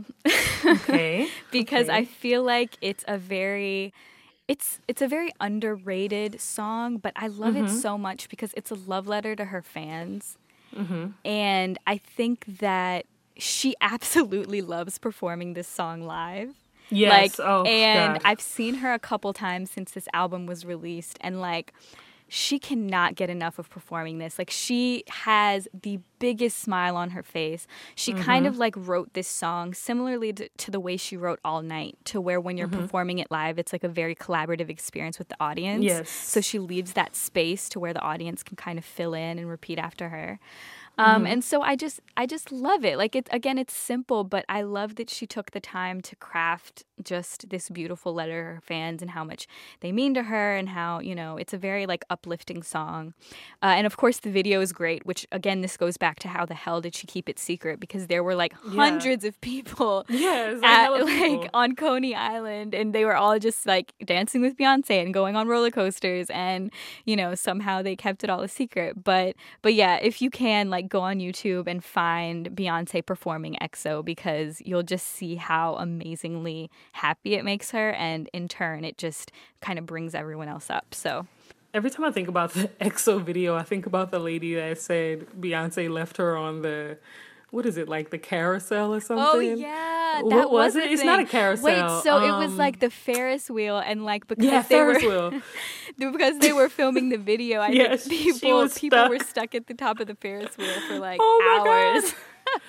Speaker 1: Okay.
Speaker 2: Because
Speaker 1: okay.
Speaker 2: I feel like it's a very... It's it's a very underrated song, but I love mm-hmm. it so much because it's a love letter to her fans. Mm-hmm. And I think that she absolutely loves performing this song live.
Speaker 1: Yes.
Speaker 2: Like,
Speaker 1: oh,
Speaker 2: and
Speaker 1: God.
Speaker 2: I've seen her a couple times since this album was released, and like, she cannot get enough of performing this. Like, she has the biggest smile on her face. She mm-hmm. kind of like wrote this song similarly to, to the way she wrote All Night, to where when you're mm-hmm. performing it live, it's like a very collaborative experience with the audience.
Speaker 1: Yes.
Speaker 2: So she leaves that space to where the audience can kind of fill in and repeat after her. Um, mm-hmm. And so I just, I just love it. Like, it, again, it's simple, but I love that she took the time to craft just this beautiful letter to her fans and how much they mean to her and how, you know, it's a very like uplifting song. Uh, and of course the video is great, which again, this goes back to how the hell did she keep it secret? Because there were like hundreds yeah. of people,
Speaker 1: yes,
Speaker 2: at, like on Coney Island, and they were all just like dancing with Beyonce and going on roller coasters, and, you know, somehow they kept it all a secret. But, but yeah, if you can, like, go on YouTube and find Beyonce performing X O, because you'll just see how amazingly happy it makes her, and in turn it just kind of brings everyone else up. So
Speaker 1: every time I think about the X O video, I think about the lady that said Beyonce left her on the, what is it, like the carousel or something?
Speaker 2: Oh yeah, that
Speaker 1: what was,
Speaker 2: was
Speaker 1: it? It's not a carousel.
Speaker 2: Wait, so
Speaker 1: um,
Speaker 2: it was like the Ferris wheel, and like because
Speaker 1: yeah,
Speaker 2: they
Speaker 1: Ferris
Speaker 2: were
Speaker 1: wheel.
Speaker 2: because they were filming the video, I
Speaker 1: yes,
Speaker 2: think people people
Speaker 1: stuck.
Speaker 2: were stuck at the top of the Ferris wheel for like
Speaker 1: oh my
Speaker 2: hours.
Speaker 1: God.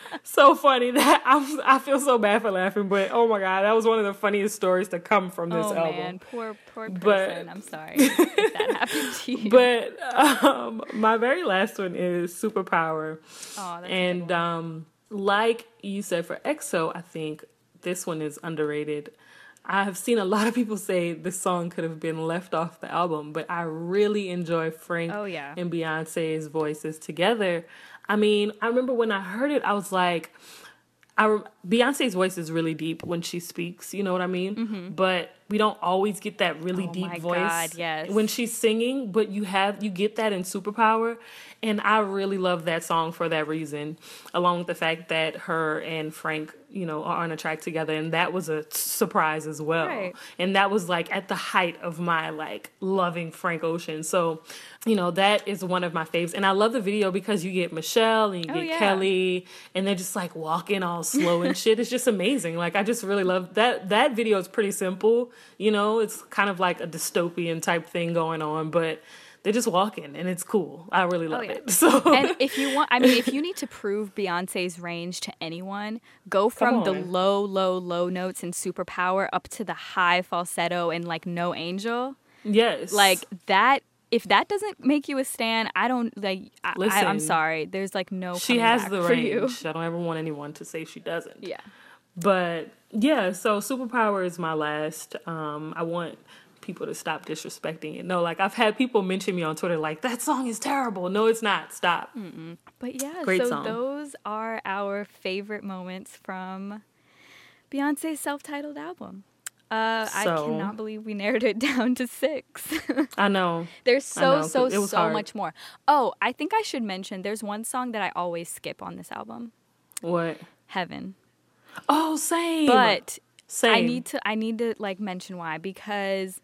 Speaker 1: So funny that I'm, I feel so bad for laughing, but oh my God, that was one of the funniest stories to come from this
Speaker 2: oh,
Speaker 1: album.
Speaker 2: Oh man, poor poor person.
Speaker 1: But,
Speaker 2: I'm sorry if that happened to you.
Speaker 1: But um, my very last one is Superpower.
Speaker 2: Oh, that's
Speaker 1: and
Speaker 2: a good one.
Speaker 1: um, like you said for X O, I think this one is underrated. I have seen a lot of people say this song could have been left off the album, but I really enjoy Frank
Speaker 2: oh, yeah.
Speaker 1: and Beyonce's voices together. I mean, I remember when I heard it, I was like, I re- Beyonce's voice is really deep when she speaks, you know what I mean? Mm-hmm. But we don't always get that really
Speaker 2: Oh
Speaker 1: deep
Speaker 2: my
Speaker 1: voice
Speaker 2: God, yes.
Speaker 1: when she's singing, but you have you get that in Superpower, and I really love that song for that reason, along with the fact that her and Frank, you know, are on a track together, and that was a surprise as well.
Speaker 2: Right.
Speaker 1: And that was like at the height of my like loving Frank Ocean. So, you know, that is one of my faves. And I love the video because you get Michelle and you
Speaker 2: Oh,
Speaker 1: get
Speaker 2: yeah.
Speaker 1: Kelly, and they're just like walking all slow and shit. It's just amazing. Like, I just really love that. That video is pretty simple. You know, it's kind of like a dystopian type thing going on, but they're just walking and it's cool. I really love
Speaker 2: Oh, yeah.
Speaker 1: it. So,
Speaker 2: And if you want, I mean, if you need to prove Beyonce's range to anyone, go from the
Speaker 1: on.
Speaker 2: low, low, low notes in Superpower up to the high falsetto in like No Angel.
Speaker 1: yes.
Speaker 2: Like that, if that doesn't make you a stan, I don't like. I, I, I'm
Speaker 1: Listen,
Speaker 2: sorry. There's like no.
Speaker 1: she
Speaker 2: coming
Speaker 1: has
Speaker 2: back
Speaker 1: the
Speaker 2: for you.
Speaker 1: range. I don't ever want anyone to say she doesn't.
Speaker 2: Yeah.
Speaker 1: But yeah, so Superpower is my last. Um, I want people to stop disrespecting it. No, like I've had people mention me on Twitter like, that song is terrible. No, it's not. Stop.
Speaker 2: Mm-mm. But yeah,
Speaker 1: Great
Speaker 2: so
Speaker 1: song.
Speaker 2: those are our favorite moments from Beyonce's self-titled album. Uh, I
Speaker 1: So-
Speaker 2: cannot believe we narrowed it down to six.
Speaker 1: I know.
Speaker 2: There's
Speaker 1: I
Speaker 2: so,
Speaker 1: know,
Speaker 2: so,
Speaker 1: it was
Speaker 2: so
Speaker 1: hard.
Speaker 2: much more. Oh, I think I should mention there's one song that I always skip on this album,
Speaker 1: What?
Speaker 2: Heaven.
Speaker 1: Oh, same.
Speaker 2: But
Speaker 1: same.
Speaker 2: I need to I need to like mention why, because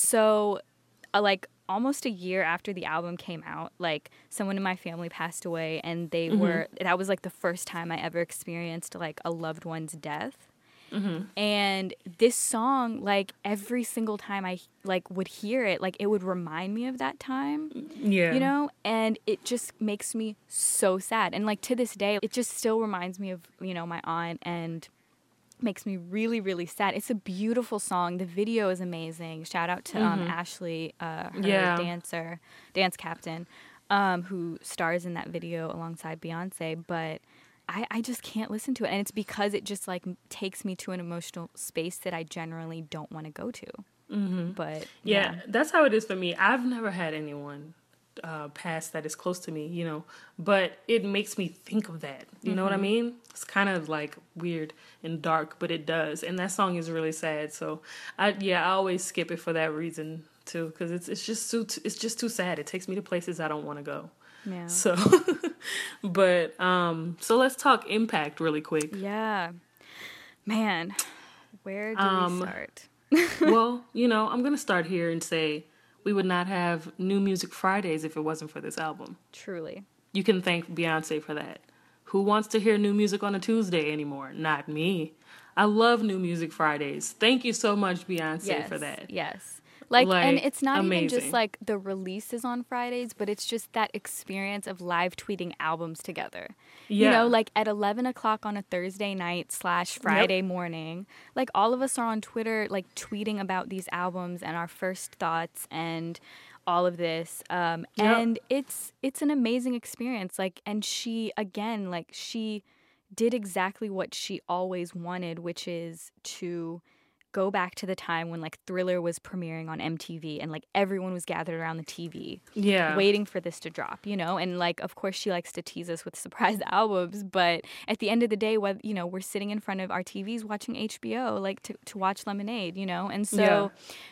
Speaker 2: so uh, like almost a year after the album came out, like someone in my family passed away, and they
Speaker 1: Mm-hmm.
Speaker 2: were that was like the first time I ever experienced like a loved one's death.
Speaker 1: Mm-hmm.
Speaker 2: And this song, like every single time I like would hear it, like it would remind me of that time.
Speaker 1: Yeah.
Speaker 2: You know, and it just makes me so sad. And like to this day, it just still reminds me of, you know, my aunt, and makes me really, really sad. It's a beautiful song. The video is amazing. Shout out to um, Ashley, uh, her
Speaker 1: Yeah.
Speaker 2: dancer, dance captain, um, who stars in that video alongside Beyonce. But I, I just can't listen to it. And it's because it just like m- takes me to an emotional space that I generally don't want to go to. Mm-hmm. But
Speaker 1: Yeah,
Speaker 2: yeah.
Speaker 1: that's how it is for me. I've never had anyone uh, pass that is close to me, you know, but it makes me think of that. You know what I mean? It's kind of like weird and dark, but it does. And that song is really sad. So, I yeah, I always skip it for that reason too, because it's it's just too it's just too sad. It takes me to places I don't want to go.
Speaker 2: Yeah.
Speaker 1: So, but um, so let's talk Impact really quick.
Speaker 2: Yeah. Man, where do
Speaker 1: Um,
Speaker 2: we start?
Speaker 1: Well, you know, I'm gonna start here and say we would not have New Music Fridays if it wasn't for this album.
Speaker 2: Truly.
Speaker 1: You can thank Beyonce for that. Who wants to hear new music on a Tuesday anymore? Not me. I love New Music Fridays. Thank you so much, Beyonce,
Speaker 2: Yes,
Speaker 1: for that.
Speaker 2: yes. Like, and
Speaker 1: Like,
Speaker 2: it's not even
Speaker 1: amazing.
Speaker 2: just like the releases on Fridays, but it's just that experience of live tweeting albums together. You
Speaker 1: Yeah.
Speaker 2: know, like at eleven o'clock on a Thursday night slash Friday morning, like all of us are on Twitter, like tweeting about these albums and our first thoughts and all of this. Um,
Speaker 1: Yep.
Speaker 2: And it's it's an amazing experience. Like, and she, again, like she did exactly what she always wanted, which is to go back to the time when like Thriller was premiering on M T V and like everyone was gathered around the T V
Speaker 1: Yeah.
Speaker 2: waiting for this to drop, you know? And like, of course, she likes to tease us with surprise albums, but at the end of the day, whether, you know, we're sitting in front of our T Vs watching H B O, like to, to watch Lemonade, you know? And so
Speaker 1: Yeah.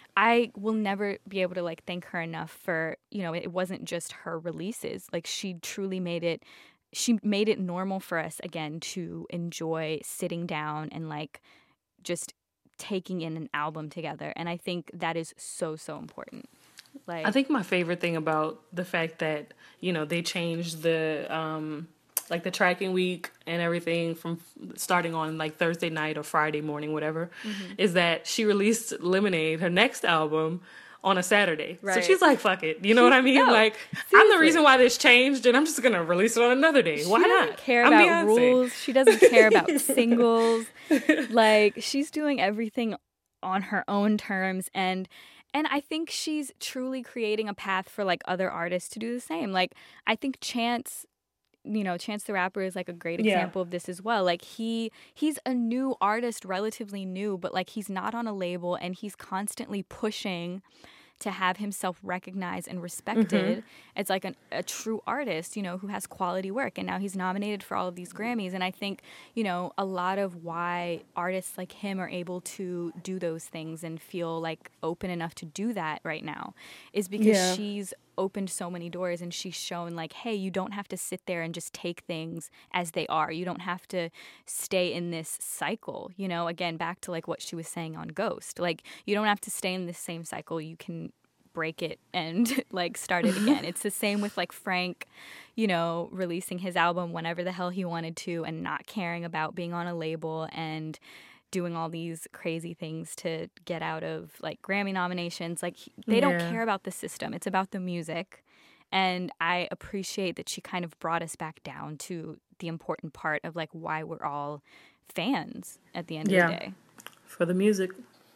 Speaker 2: I will never be able to like thank her enough for, you know, it wasn't just her releases. Like she truly made it, she made it normal for us again to enjoy sitting down and like just taking in an album together. And I think that is so, so important. Like
Speaker 1: I think my favorite thing about the fact that, you know, they changed the um like the tracking week and everything from starting on like Thursday night or Friday morning, whatever,
Speaker 2: Mm-hmm.
Speaker 1: is that she released Lemonade, her next album, on a Saturday. So
Speaker 2: Right.
Speaker 1: she's like, fuck it. You know what I mean?
Speaker 2: no,
Speaker 1: like, I'm the
Speaker 2: seriously.
Speaker 1: reason why this changed, and I'm just going to release it on another day. Why
Speaker 2: she doesn't
Speaker 1: not?
Speaker 2: care
Speaker 1: I'm
Speaker 2: about
Speaker 1: Beyonce.
Speaker 2: rules. She doesn't care about singles. Like she's doing everything on her own terms, and and I think she's truly creating a path for like other artists to do the same. Like I think Chance, you know, Chance the Rapper is like a great
Speaker 1: Yeah.
Speaker 2: example of this as well. Like he he's a new artist, relatively new, but like he's not on a label and he's constantly pushing to have himself recognized and respected mm-hmm. as like an, a true artist, you know, who has quality work. And now he's nominated for all of these Grammys. And I think, you know, a lot of why artists like him are able to do those things and feel like open enough to do that right now is because yeah. she's opened so many doors, and she's shown like, hey, you don't have to sit there and just take things as they are. You don't have to stay in this cycle, you know, again, back to like what she was saying on Ghost. Like, you don't have to stay in this same cycle. You can break it and like start it again. It's the same with like Frank, you know, releasing his album whenever the hell he wanted to and not caring about being on a label and doing all these crazy things to get out of like Grammy nominations. Like, they yeah. don't care about the system. It's about the music. And I appreciate that she kind of brought us back down to the important part of like why we're all fans at the end yeah. of the day.
Speaker 1: For the music.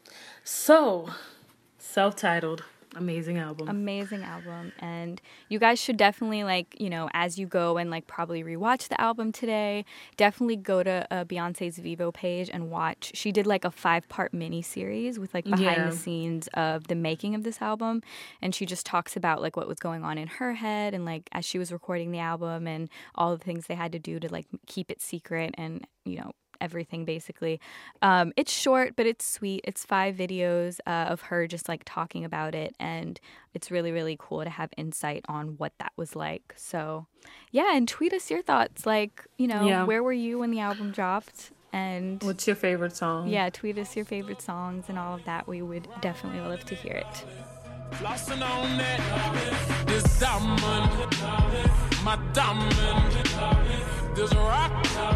Speaker 1: So, self-titled. Amazing album.
Speaker 2: Amazing album. And you guys should definitely, like, you know, as you go and, like, probably rewatch the album today, definitely go to uh, Beyonce's Vevo page and watch. She did, like, a five-part mini-series with, like, behind yeah. the scenes of the making of this album. And she just talks about, like, what was going on in her head and, like, as she was recording the album and all the things they had to do to, like, keep it secret and, you know, everything basically. Um, it's short, but it's sweet. It's five videos uh, of her just like talking about it, and it's really, really cool to have insight on what that was like. So yeah, and tweet us your thoughts. Like, you know, yeah. where were you when the album dropped? And
Speaker 1: what's your favorite song?
Speaker 2: Yeah, tweet us your favorite songs and all of that. We would definitely love to hear it.
Speaker 3: Flossing on that, this diamond, my diamond, this rock,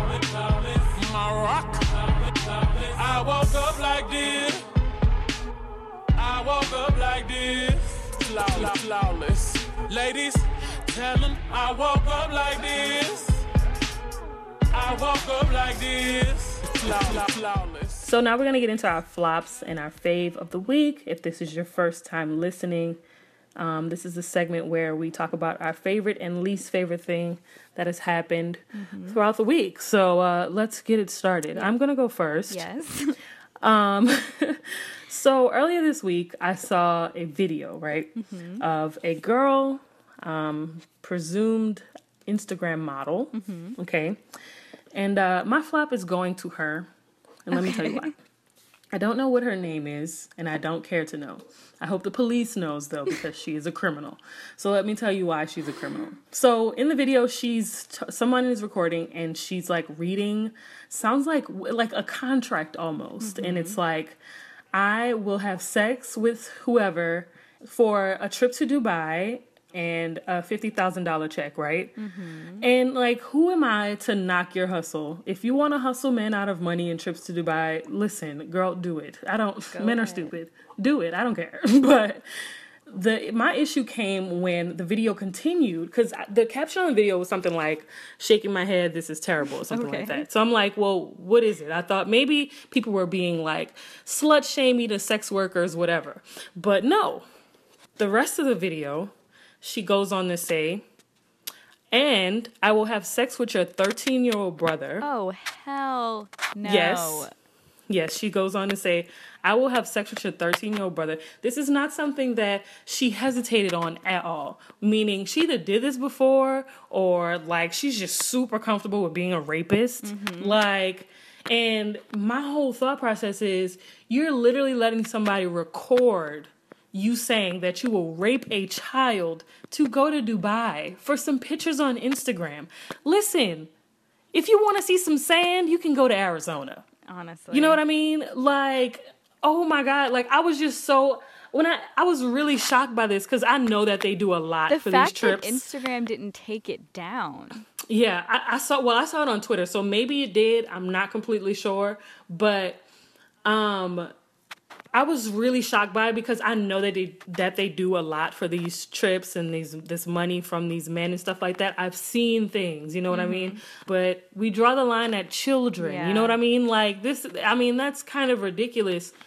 Speaker 3: my rock. I woke up like this, I woke up like this, flawless, flawless. Ladies, tell them I woke up like this, I woke up like this, flawless, flawless.
Speaker 1: So now we're going to get into our flops and our fave of the week. If this is your first time listening, um, this is a segment where we talk about our favorite and least favorite thing that has happened mm-hmm. throughout the week. So uh, let's get it started. Yeah. I'm going to go first.
Speaker 2: Yes.
Speaker 1: um, so earlier this week, I saw a video, right, mm-hmm. of a girl, um, presumed Instagram model. Mm-hmm. Okay. And uh, my flop is going to her. And let okay. me tell you why. I don't know what her name is, and I don't care to know. I hope the police knows, though, because she is a criminal. So let me tell you why she's a criminal. So in the video, she's t- someone is recording, and she's, like, reading, sounds like like a contract almost. Mm-hmm. And it's like, I will have sex with whoever for a trip to Dubai and a fifty thousand dollars check, right? Mm-hmm. And, like, who am I to knock your hustle? If you want to hustle men out of money and trips to Dubai, listen, girl, do it. I don't, Go men ahead. Are stupid. Do it. I don't care. But the my issue came when the video continued, because the caption on the video was something like, shaking my head, this is terrible, or something okay. like that. So I'm like, well, what is it? I thought maybe people were being, like, slut-shamey to sex workers, whatever. But no. The rest of the video, she goes on to say, and I will have sex with your thirteen-year-old brother.
Speaker 2: Oh, hell no.
Speaker 1: Yes. Yes, she goes on to say, I will have sex with your thirteen-year-old brother. This is not something that she hesitated on at all. Meaning, she either did this before, or, like, she's just super comfortable with being a rapist. Mm-hmm. Like, and my whole thought process is, you're literally letting somebody record you saying that you will rape a child to go to Dubai for some pictures on Instagram. Listen, if you want to see some sand, you can go to Arizona.
Speaker 2: Honestly.
Speaker 1: You know what I mean? Like, oh my God. Like, I was just so... When I, I was really shocked by this, because I know that they do a lot
Speaker 2: the
Speaker 1: for these trips.
Speaker 2: The fact that Instagram didn't take it down.
Speaker 1: Yeah, I, I saw... Well, I saw it on Twitter, so maybe it did. I'm not completely sure. But... um. I was really shocked by it, because I know that they, that they do a lot for these trips and these this money from these men and stuff like that. I've seen things, you know what mm-hmm. I mean? But we draw the line at children, yeah. you know what I mean? Like, this, I mean, that's kind of ridiculous.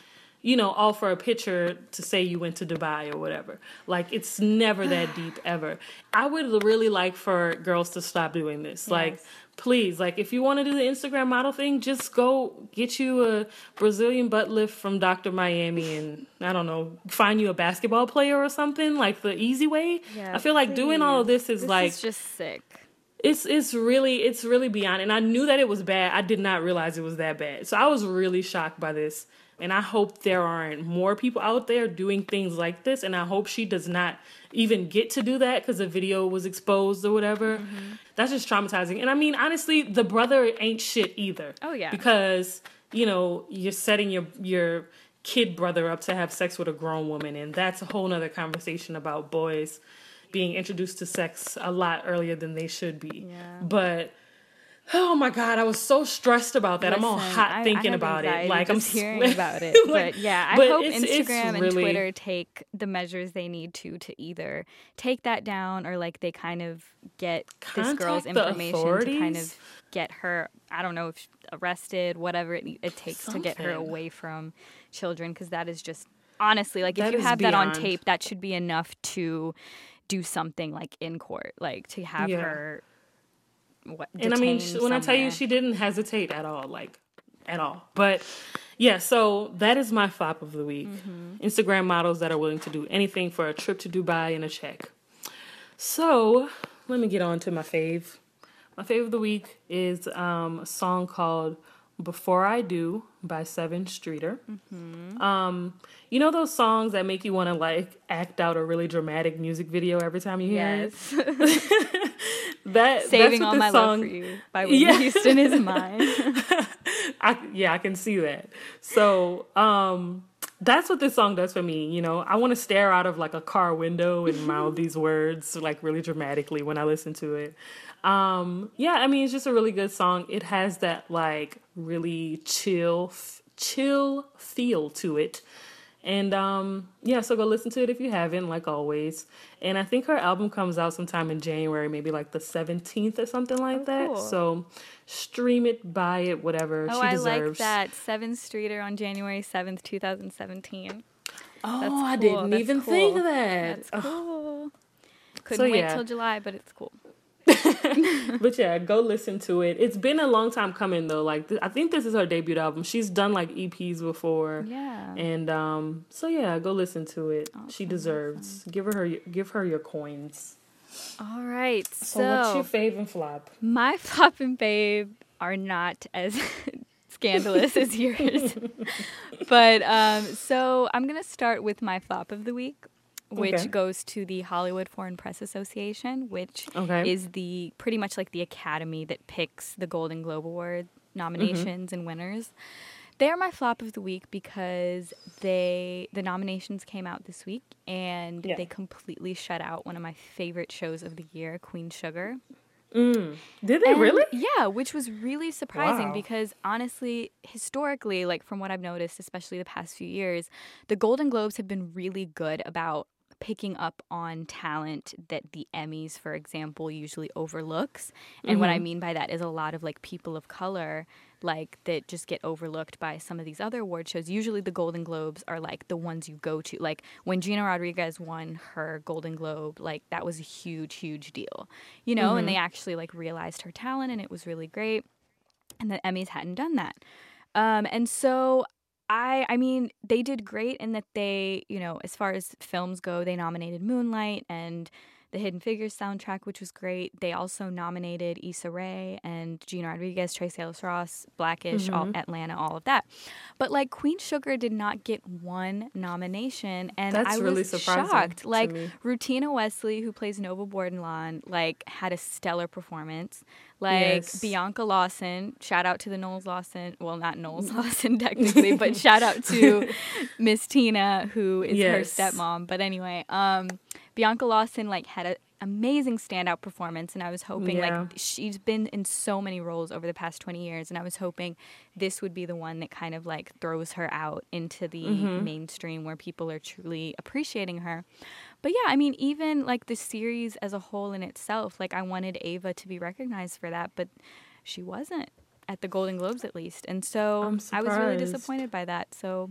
Speaker 1: you know, all for a picture to say you went to Dubai or whatever. Like, it's never that deep ever. I would really like for girls to stop doing this. Yes. Like, please, like, if you want to do the Instagram model thing, just go get you a Brazilian butt lift from Doctor Miami and, I don't know, find you a basketball player or something, like the easy way. Yeah, I feel like please. Doing all of this is
Speaker 2: this
Speaker 1: like...
Speaker 2: It's just sick.
Speaker 1: It's it's really, it's really beyond. And I knew that it was bad. I did not realize it was that bad. So I was really shocked by this. And I hope there aren't more people out there doing things like this. And I hope she does not even get to do that because the video was exposed or whatever. Mm-hmm. That's just traumatizing. And I mean, honestly, the brother ain't shit either.
Speaker 2: Oh, yeah.
Speaker 1: Because, you know, you're setting your your kid brother up to have sex with a grown woman. And that's a whole nother conversation about boys being introduced to sex a lot earlier than they should be. Yeah. But... oh my God, I was so stressed about that. Listen, I'm all hot thinking I, I about it. Like I'm
Speaker 2: hearing about it. like, but yeah, I but hope it's, Instagram it's really... and Twitter take the measures they need to to either take that down or like they kind of get Contact this girl's information to kind of get her, I don't know, if arrested, whatever it, it takes Something. to get her away from children, because that is just, honestly, like if that you have beyond. that on tape, that should be enough to do something like in court, like to have yeah. her... What, and I mean, she, when somewhere. I tell you, she didn't hesitate at all, like, at all. But, yeah, so that is my flop of the week. Mm-hmm. Instagram models that are willing to do anything for a trip to Dubai and a check. So, let me get on to my fave. My fave of the week is um, a song called Before I Do by Seven Streeter. Mm-hmm. Um, you know those songs that make you want to, like, act out a really dramatic music video every time you hear yes.
Speaker 1: it? That
Speaker 2: Saving All My song, Love for You by Whitney yeah. Houston is mine.
Speaker 1: I, yeah, I can see that. So um, that's what this song does for me. You know, I want to stare out of like a car window and mouth these words like really dramatically when I listen to it. Um, yeah, I mean, it's just a really good song. It has that like really chill, f- chill feel to it. And, um, yeah, so go listen to it if you haven't, like always. And I think her album comes out sometime in January, maybe like the seventeenth or something like oh, that. Cool. So stream it, buy it, whatever
Speaker 2: oh,
Speaker 1: she
Speaker 2: I
Speaker 1: deserves.
Speaker 2: I like that. Seven Streeter on January seventh, twenty seventeen.
Speaker 1: Oh,
Speaker 2: That's cool.
Speaker 1: I didn't
Speaker 2: That's
Speaker 1: even
Speaker 2: cool.
Speaker 1: think of that.
Speaker 2: That's cool. Oh. Couldn't
Speaker 1: so,
Speaker 2: wait
Speaker 1: yeah.
Speaker 2: till July, but it's cool.
Speaker 1: But yeah, go listen to it. It's been a long time coming though. Like th- I think this is her debut album. She's done like E Ps before.
Speaker 2: Yeah.
Speaker 1: And um, so yeah, go listen to it. Awesome, she deserves. Awesome. Give her her give her your coins.
Speaker 2: All right. So,
Speaker 1: so what's your fave and flop?
Speaker 2: My flop and fave are not as scandalous as yours. But um, so I'm gonna start with my flop of the week, which okay. goes to the Hollywood Foreign Press Association, which okay. is the pretty much like the academy that picks the Golden Globe Award nominations mm-hmm. and winners. They are my flop of the week because they the nominations came out this week and yeah. they completely shut out one of my favorite shows of the year, Queen Sugar.
Speaker 1: Mm. Did they
Speaker 2: and,
Speaker 1: really?
Speaker 2: Yeah, which was really surprising
Speaker 1: wow.
Speaker 2: because honestly, historically, like from what I've noticed, especially the past few years, the Golden Globes have been really good about picking up on talent that the Emmys, for example, usually overlooks. And mm-hmm. what I mean by that is a lot of like people of color like that just get overlooked by some of these other award shows. Usually the Golden Globes are like the ones you go to. Like when Gina Rodriguez won her Golden Globe, like that was a huge, huge deal, you know, mm-hmm. and they actually like realized her talent and it was really great. And the Emmys hadn't done that. Um, and so I I mean, they did great in that they, you know, as far as films go, they nominated Moonlight and the Hidden Figures soundtrack, which was great. They also nominated Issa Rae and Gina Rodriguez, Tracee Ellis Ross, Blackish, mm-hmm. all, Atlanta, all of that. But like Queen Sugar did not get one nomination, and
Speaker 1: That's
Speaker 2: I was
Speaker 1: really surprising
Speaker 2: shocked. Like
Speaker 1: to me.
Speaker 2: Rutina Wesley, who plays Nova Bordelon, like had a stellar performance. Like
Speaker 1: yes.
Speaker 2: Bianca Lawson, shout out to the Knowles Lawson, well, not Knowles Lawson technically, but shout out to Miss Tina, who is yes. her stepmom. But anyway, um, Bianca Lawson like had an amazing standout performance, and I was hoping yeah. like she's been in so many roles over the past twenty years, and I was hoping this would be the one that kind of like throws her out into the mm-hmm. mainstream where people are truly appreciating her. But yeah, I mean, even like the series as a whole in itself, like I wanted Ava to be recognized for that, but she wasn't at the Golden Globes at least. And so I was really disappointed by that. So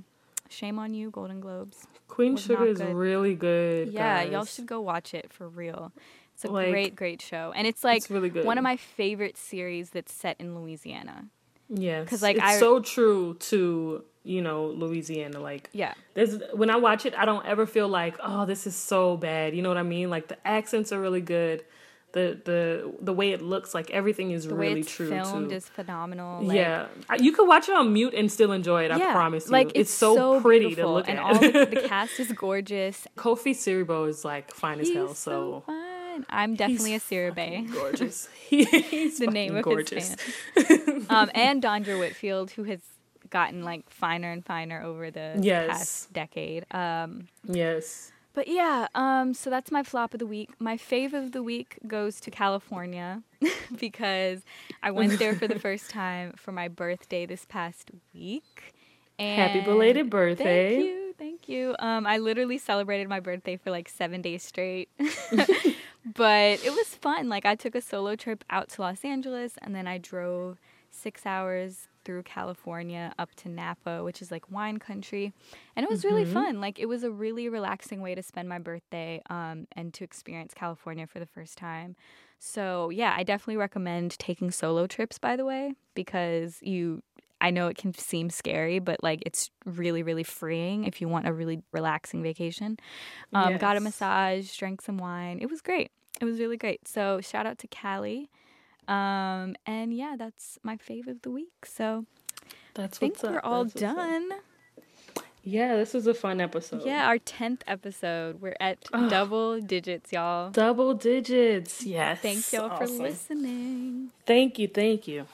Speaker 2: shame on you, Golden Globes.
Speaker 1: Queen
Speaker 2: Was
Speaker 1: Sugar
Speaker 2: not
Speaker 1: is
Speaker 2: good.
Speaker 1: really good.
Speaker 2: Yeah,
Speaker 1: guys.
Speaker 2: y'all should go watch it for real. It's a
Speaker 1: Like,
Speaker 2: great, great show. And it's like
Speaker 1: it's really good.
Speaker 2: one of my favorite series that's set in Louisiana.
Speaker 1: Yes,
Speaker 2: 'Cause, like,
Speaker 1: it's
Speaker 2: I-
Speaker 1: so true to, you know, Louisiana. Like,
Speaker 2: Yeah.
Speaker 1: there's when I watch it, I don't ever feel like, oh, this is so bad. You know what I mean? Like, the accents are really good. The the the way it looks, like everything is
Speaker 2: The
Speaker 1: really
Speaker 2: way it's
Speaker 1: true
Speaker 2: filmed
Speaker 1: too.
Speaker 2: is phenomenal. Like,
Speaker 1: Yeah, you could watch it on mute and still enjoy it. I
Speaker 2: yeah,
Speaker 1: promise you.
Speaker 2: like
Speaker 1: it's,
Speaker 2: it's,
Speaker 1: so, pretty
Speaker 2: beautiful,
Speaker 1: to look
Speaker 2: and
Speaker 1: at.
Speaker 2: all the, the cast is gorgeous.
Speaker 1: Kofi Siriboe is like fine as
Speaker 2: He's
Speaker 1: hell.
Speaker 2: so
Speaker 1: So
Speaker 2: fun. I'm definitely a Siribe.
Speaker 1: gorgeous. He, he's
Speaker 2: The name of
Speaker 1: gorgeous.
Speaker 2: his fan. um, and Dondra Whitfield, who has gotten like finer and finer over the
Speaker 1: Yes.
Speaker 2: past decade. Um,
Speaker 1: Yes.
Speaker 2: But yeah, um, so that's my flop of the week. My fave of the week goes to California because I went there for the first time for my birthday this past week. And
Speaker 1: Happy belated birthday.
Speaker 2: Thank you, thank you. Um, I literally celebrated my birthday for like seven days straight. But it was fun. Like, I took a solo trip out to Los Angeles, and then I drove six hours through California up to Napa, which is like wine country. And it was really
Speaker 1: Mm-hmm.
Speaker 2: fun. Like, it was a really relaxing way to spend my birthday um, and to experience California for the first time. So, yeah, I definitely recommend taking solo trips, by the way, because you, I know it can seem scary, but like it's really, really freeing if you want a really relaxing vacation. Um, Got a
Speaker 1: Yes.
Speaker 2: massage, drank some wine. It was great. It was really great. So, shout out to Cali. Um, and yeah, that's my fave of the week. So
Speaker 1: That's
Speaker 2: I think
Speaker 1: what's up.
Speaker 2: we're all
Speaker 1: That's what's up.
Speaker 2: done.
Speaker 1: Yeah, this was a fun episode.
Speaker 2: Yeah, our tenth episode. We're at double digits, y'all.
Speaker 1: Double digits. Yes.
Speaker 2: Thank y'all for
Speaker 1: Awesome.
Speaker 2: listening.
Speaker 1: Thank you. Thank you.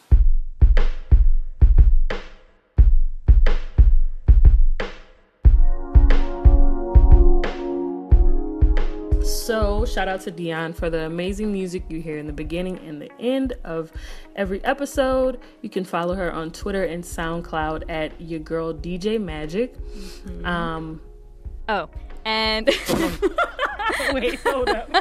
Speaker 1: So, shout out to Dion for the amazing music you hear in the beginning and the end of every episode. You can follow her on Twitter and SoundCloud at your girl D J Magic.
Speaker 2: Mm-hmm.
Speaker 1: Um,
Speaker 2: Oh, and
Speaker 1: wait, hold up.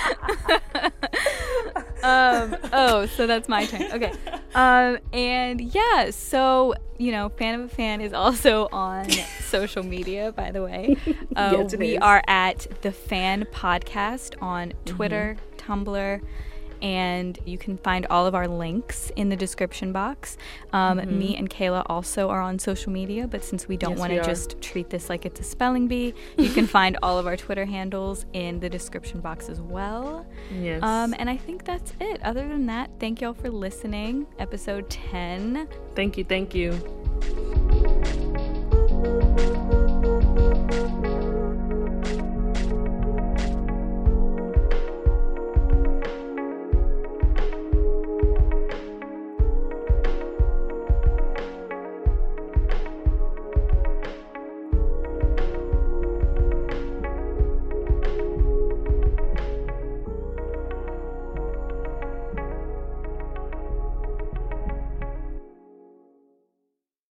Speaker 2: um, oh, so that's my turn. Okay. Um, and yeah, so, you know, Fan of a Fan is also on social media, by the way. Uh,
Speaker 1: Yes, it
Speaker 2: we
Speaker 1: is.
Speaker 2: are at The Fan Podcast on Twitter, Tumblr, and you can find all of our links in the description box. Um, Me and Kayla also are on social media, but since we don't
Speaker 1: Yes,
Speaker 2: want
Speaker 1: we
Speaker 2: to
Speaker 1: are.
Speaker 2: just treat this like it's a spelling bee, you can find all of our Twitter handles in the description box as well.
Speaker 1: Yes.
Speaker 2: Um, and I think that's it. Other than that, thank y'all for listening. Episode ten.
Speaker 1: Thank you. Thank you.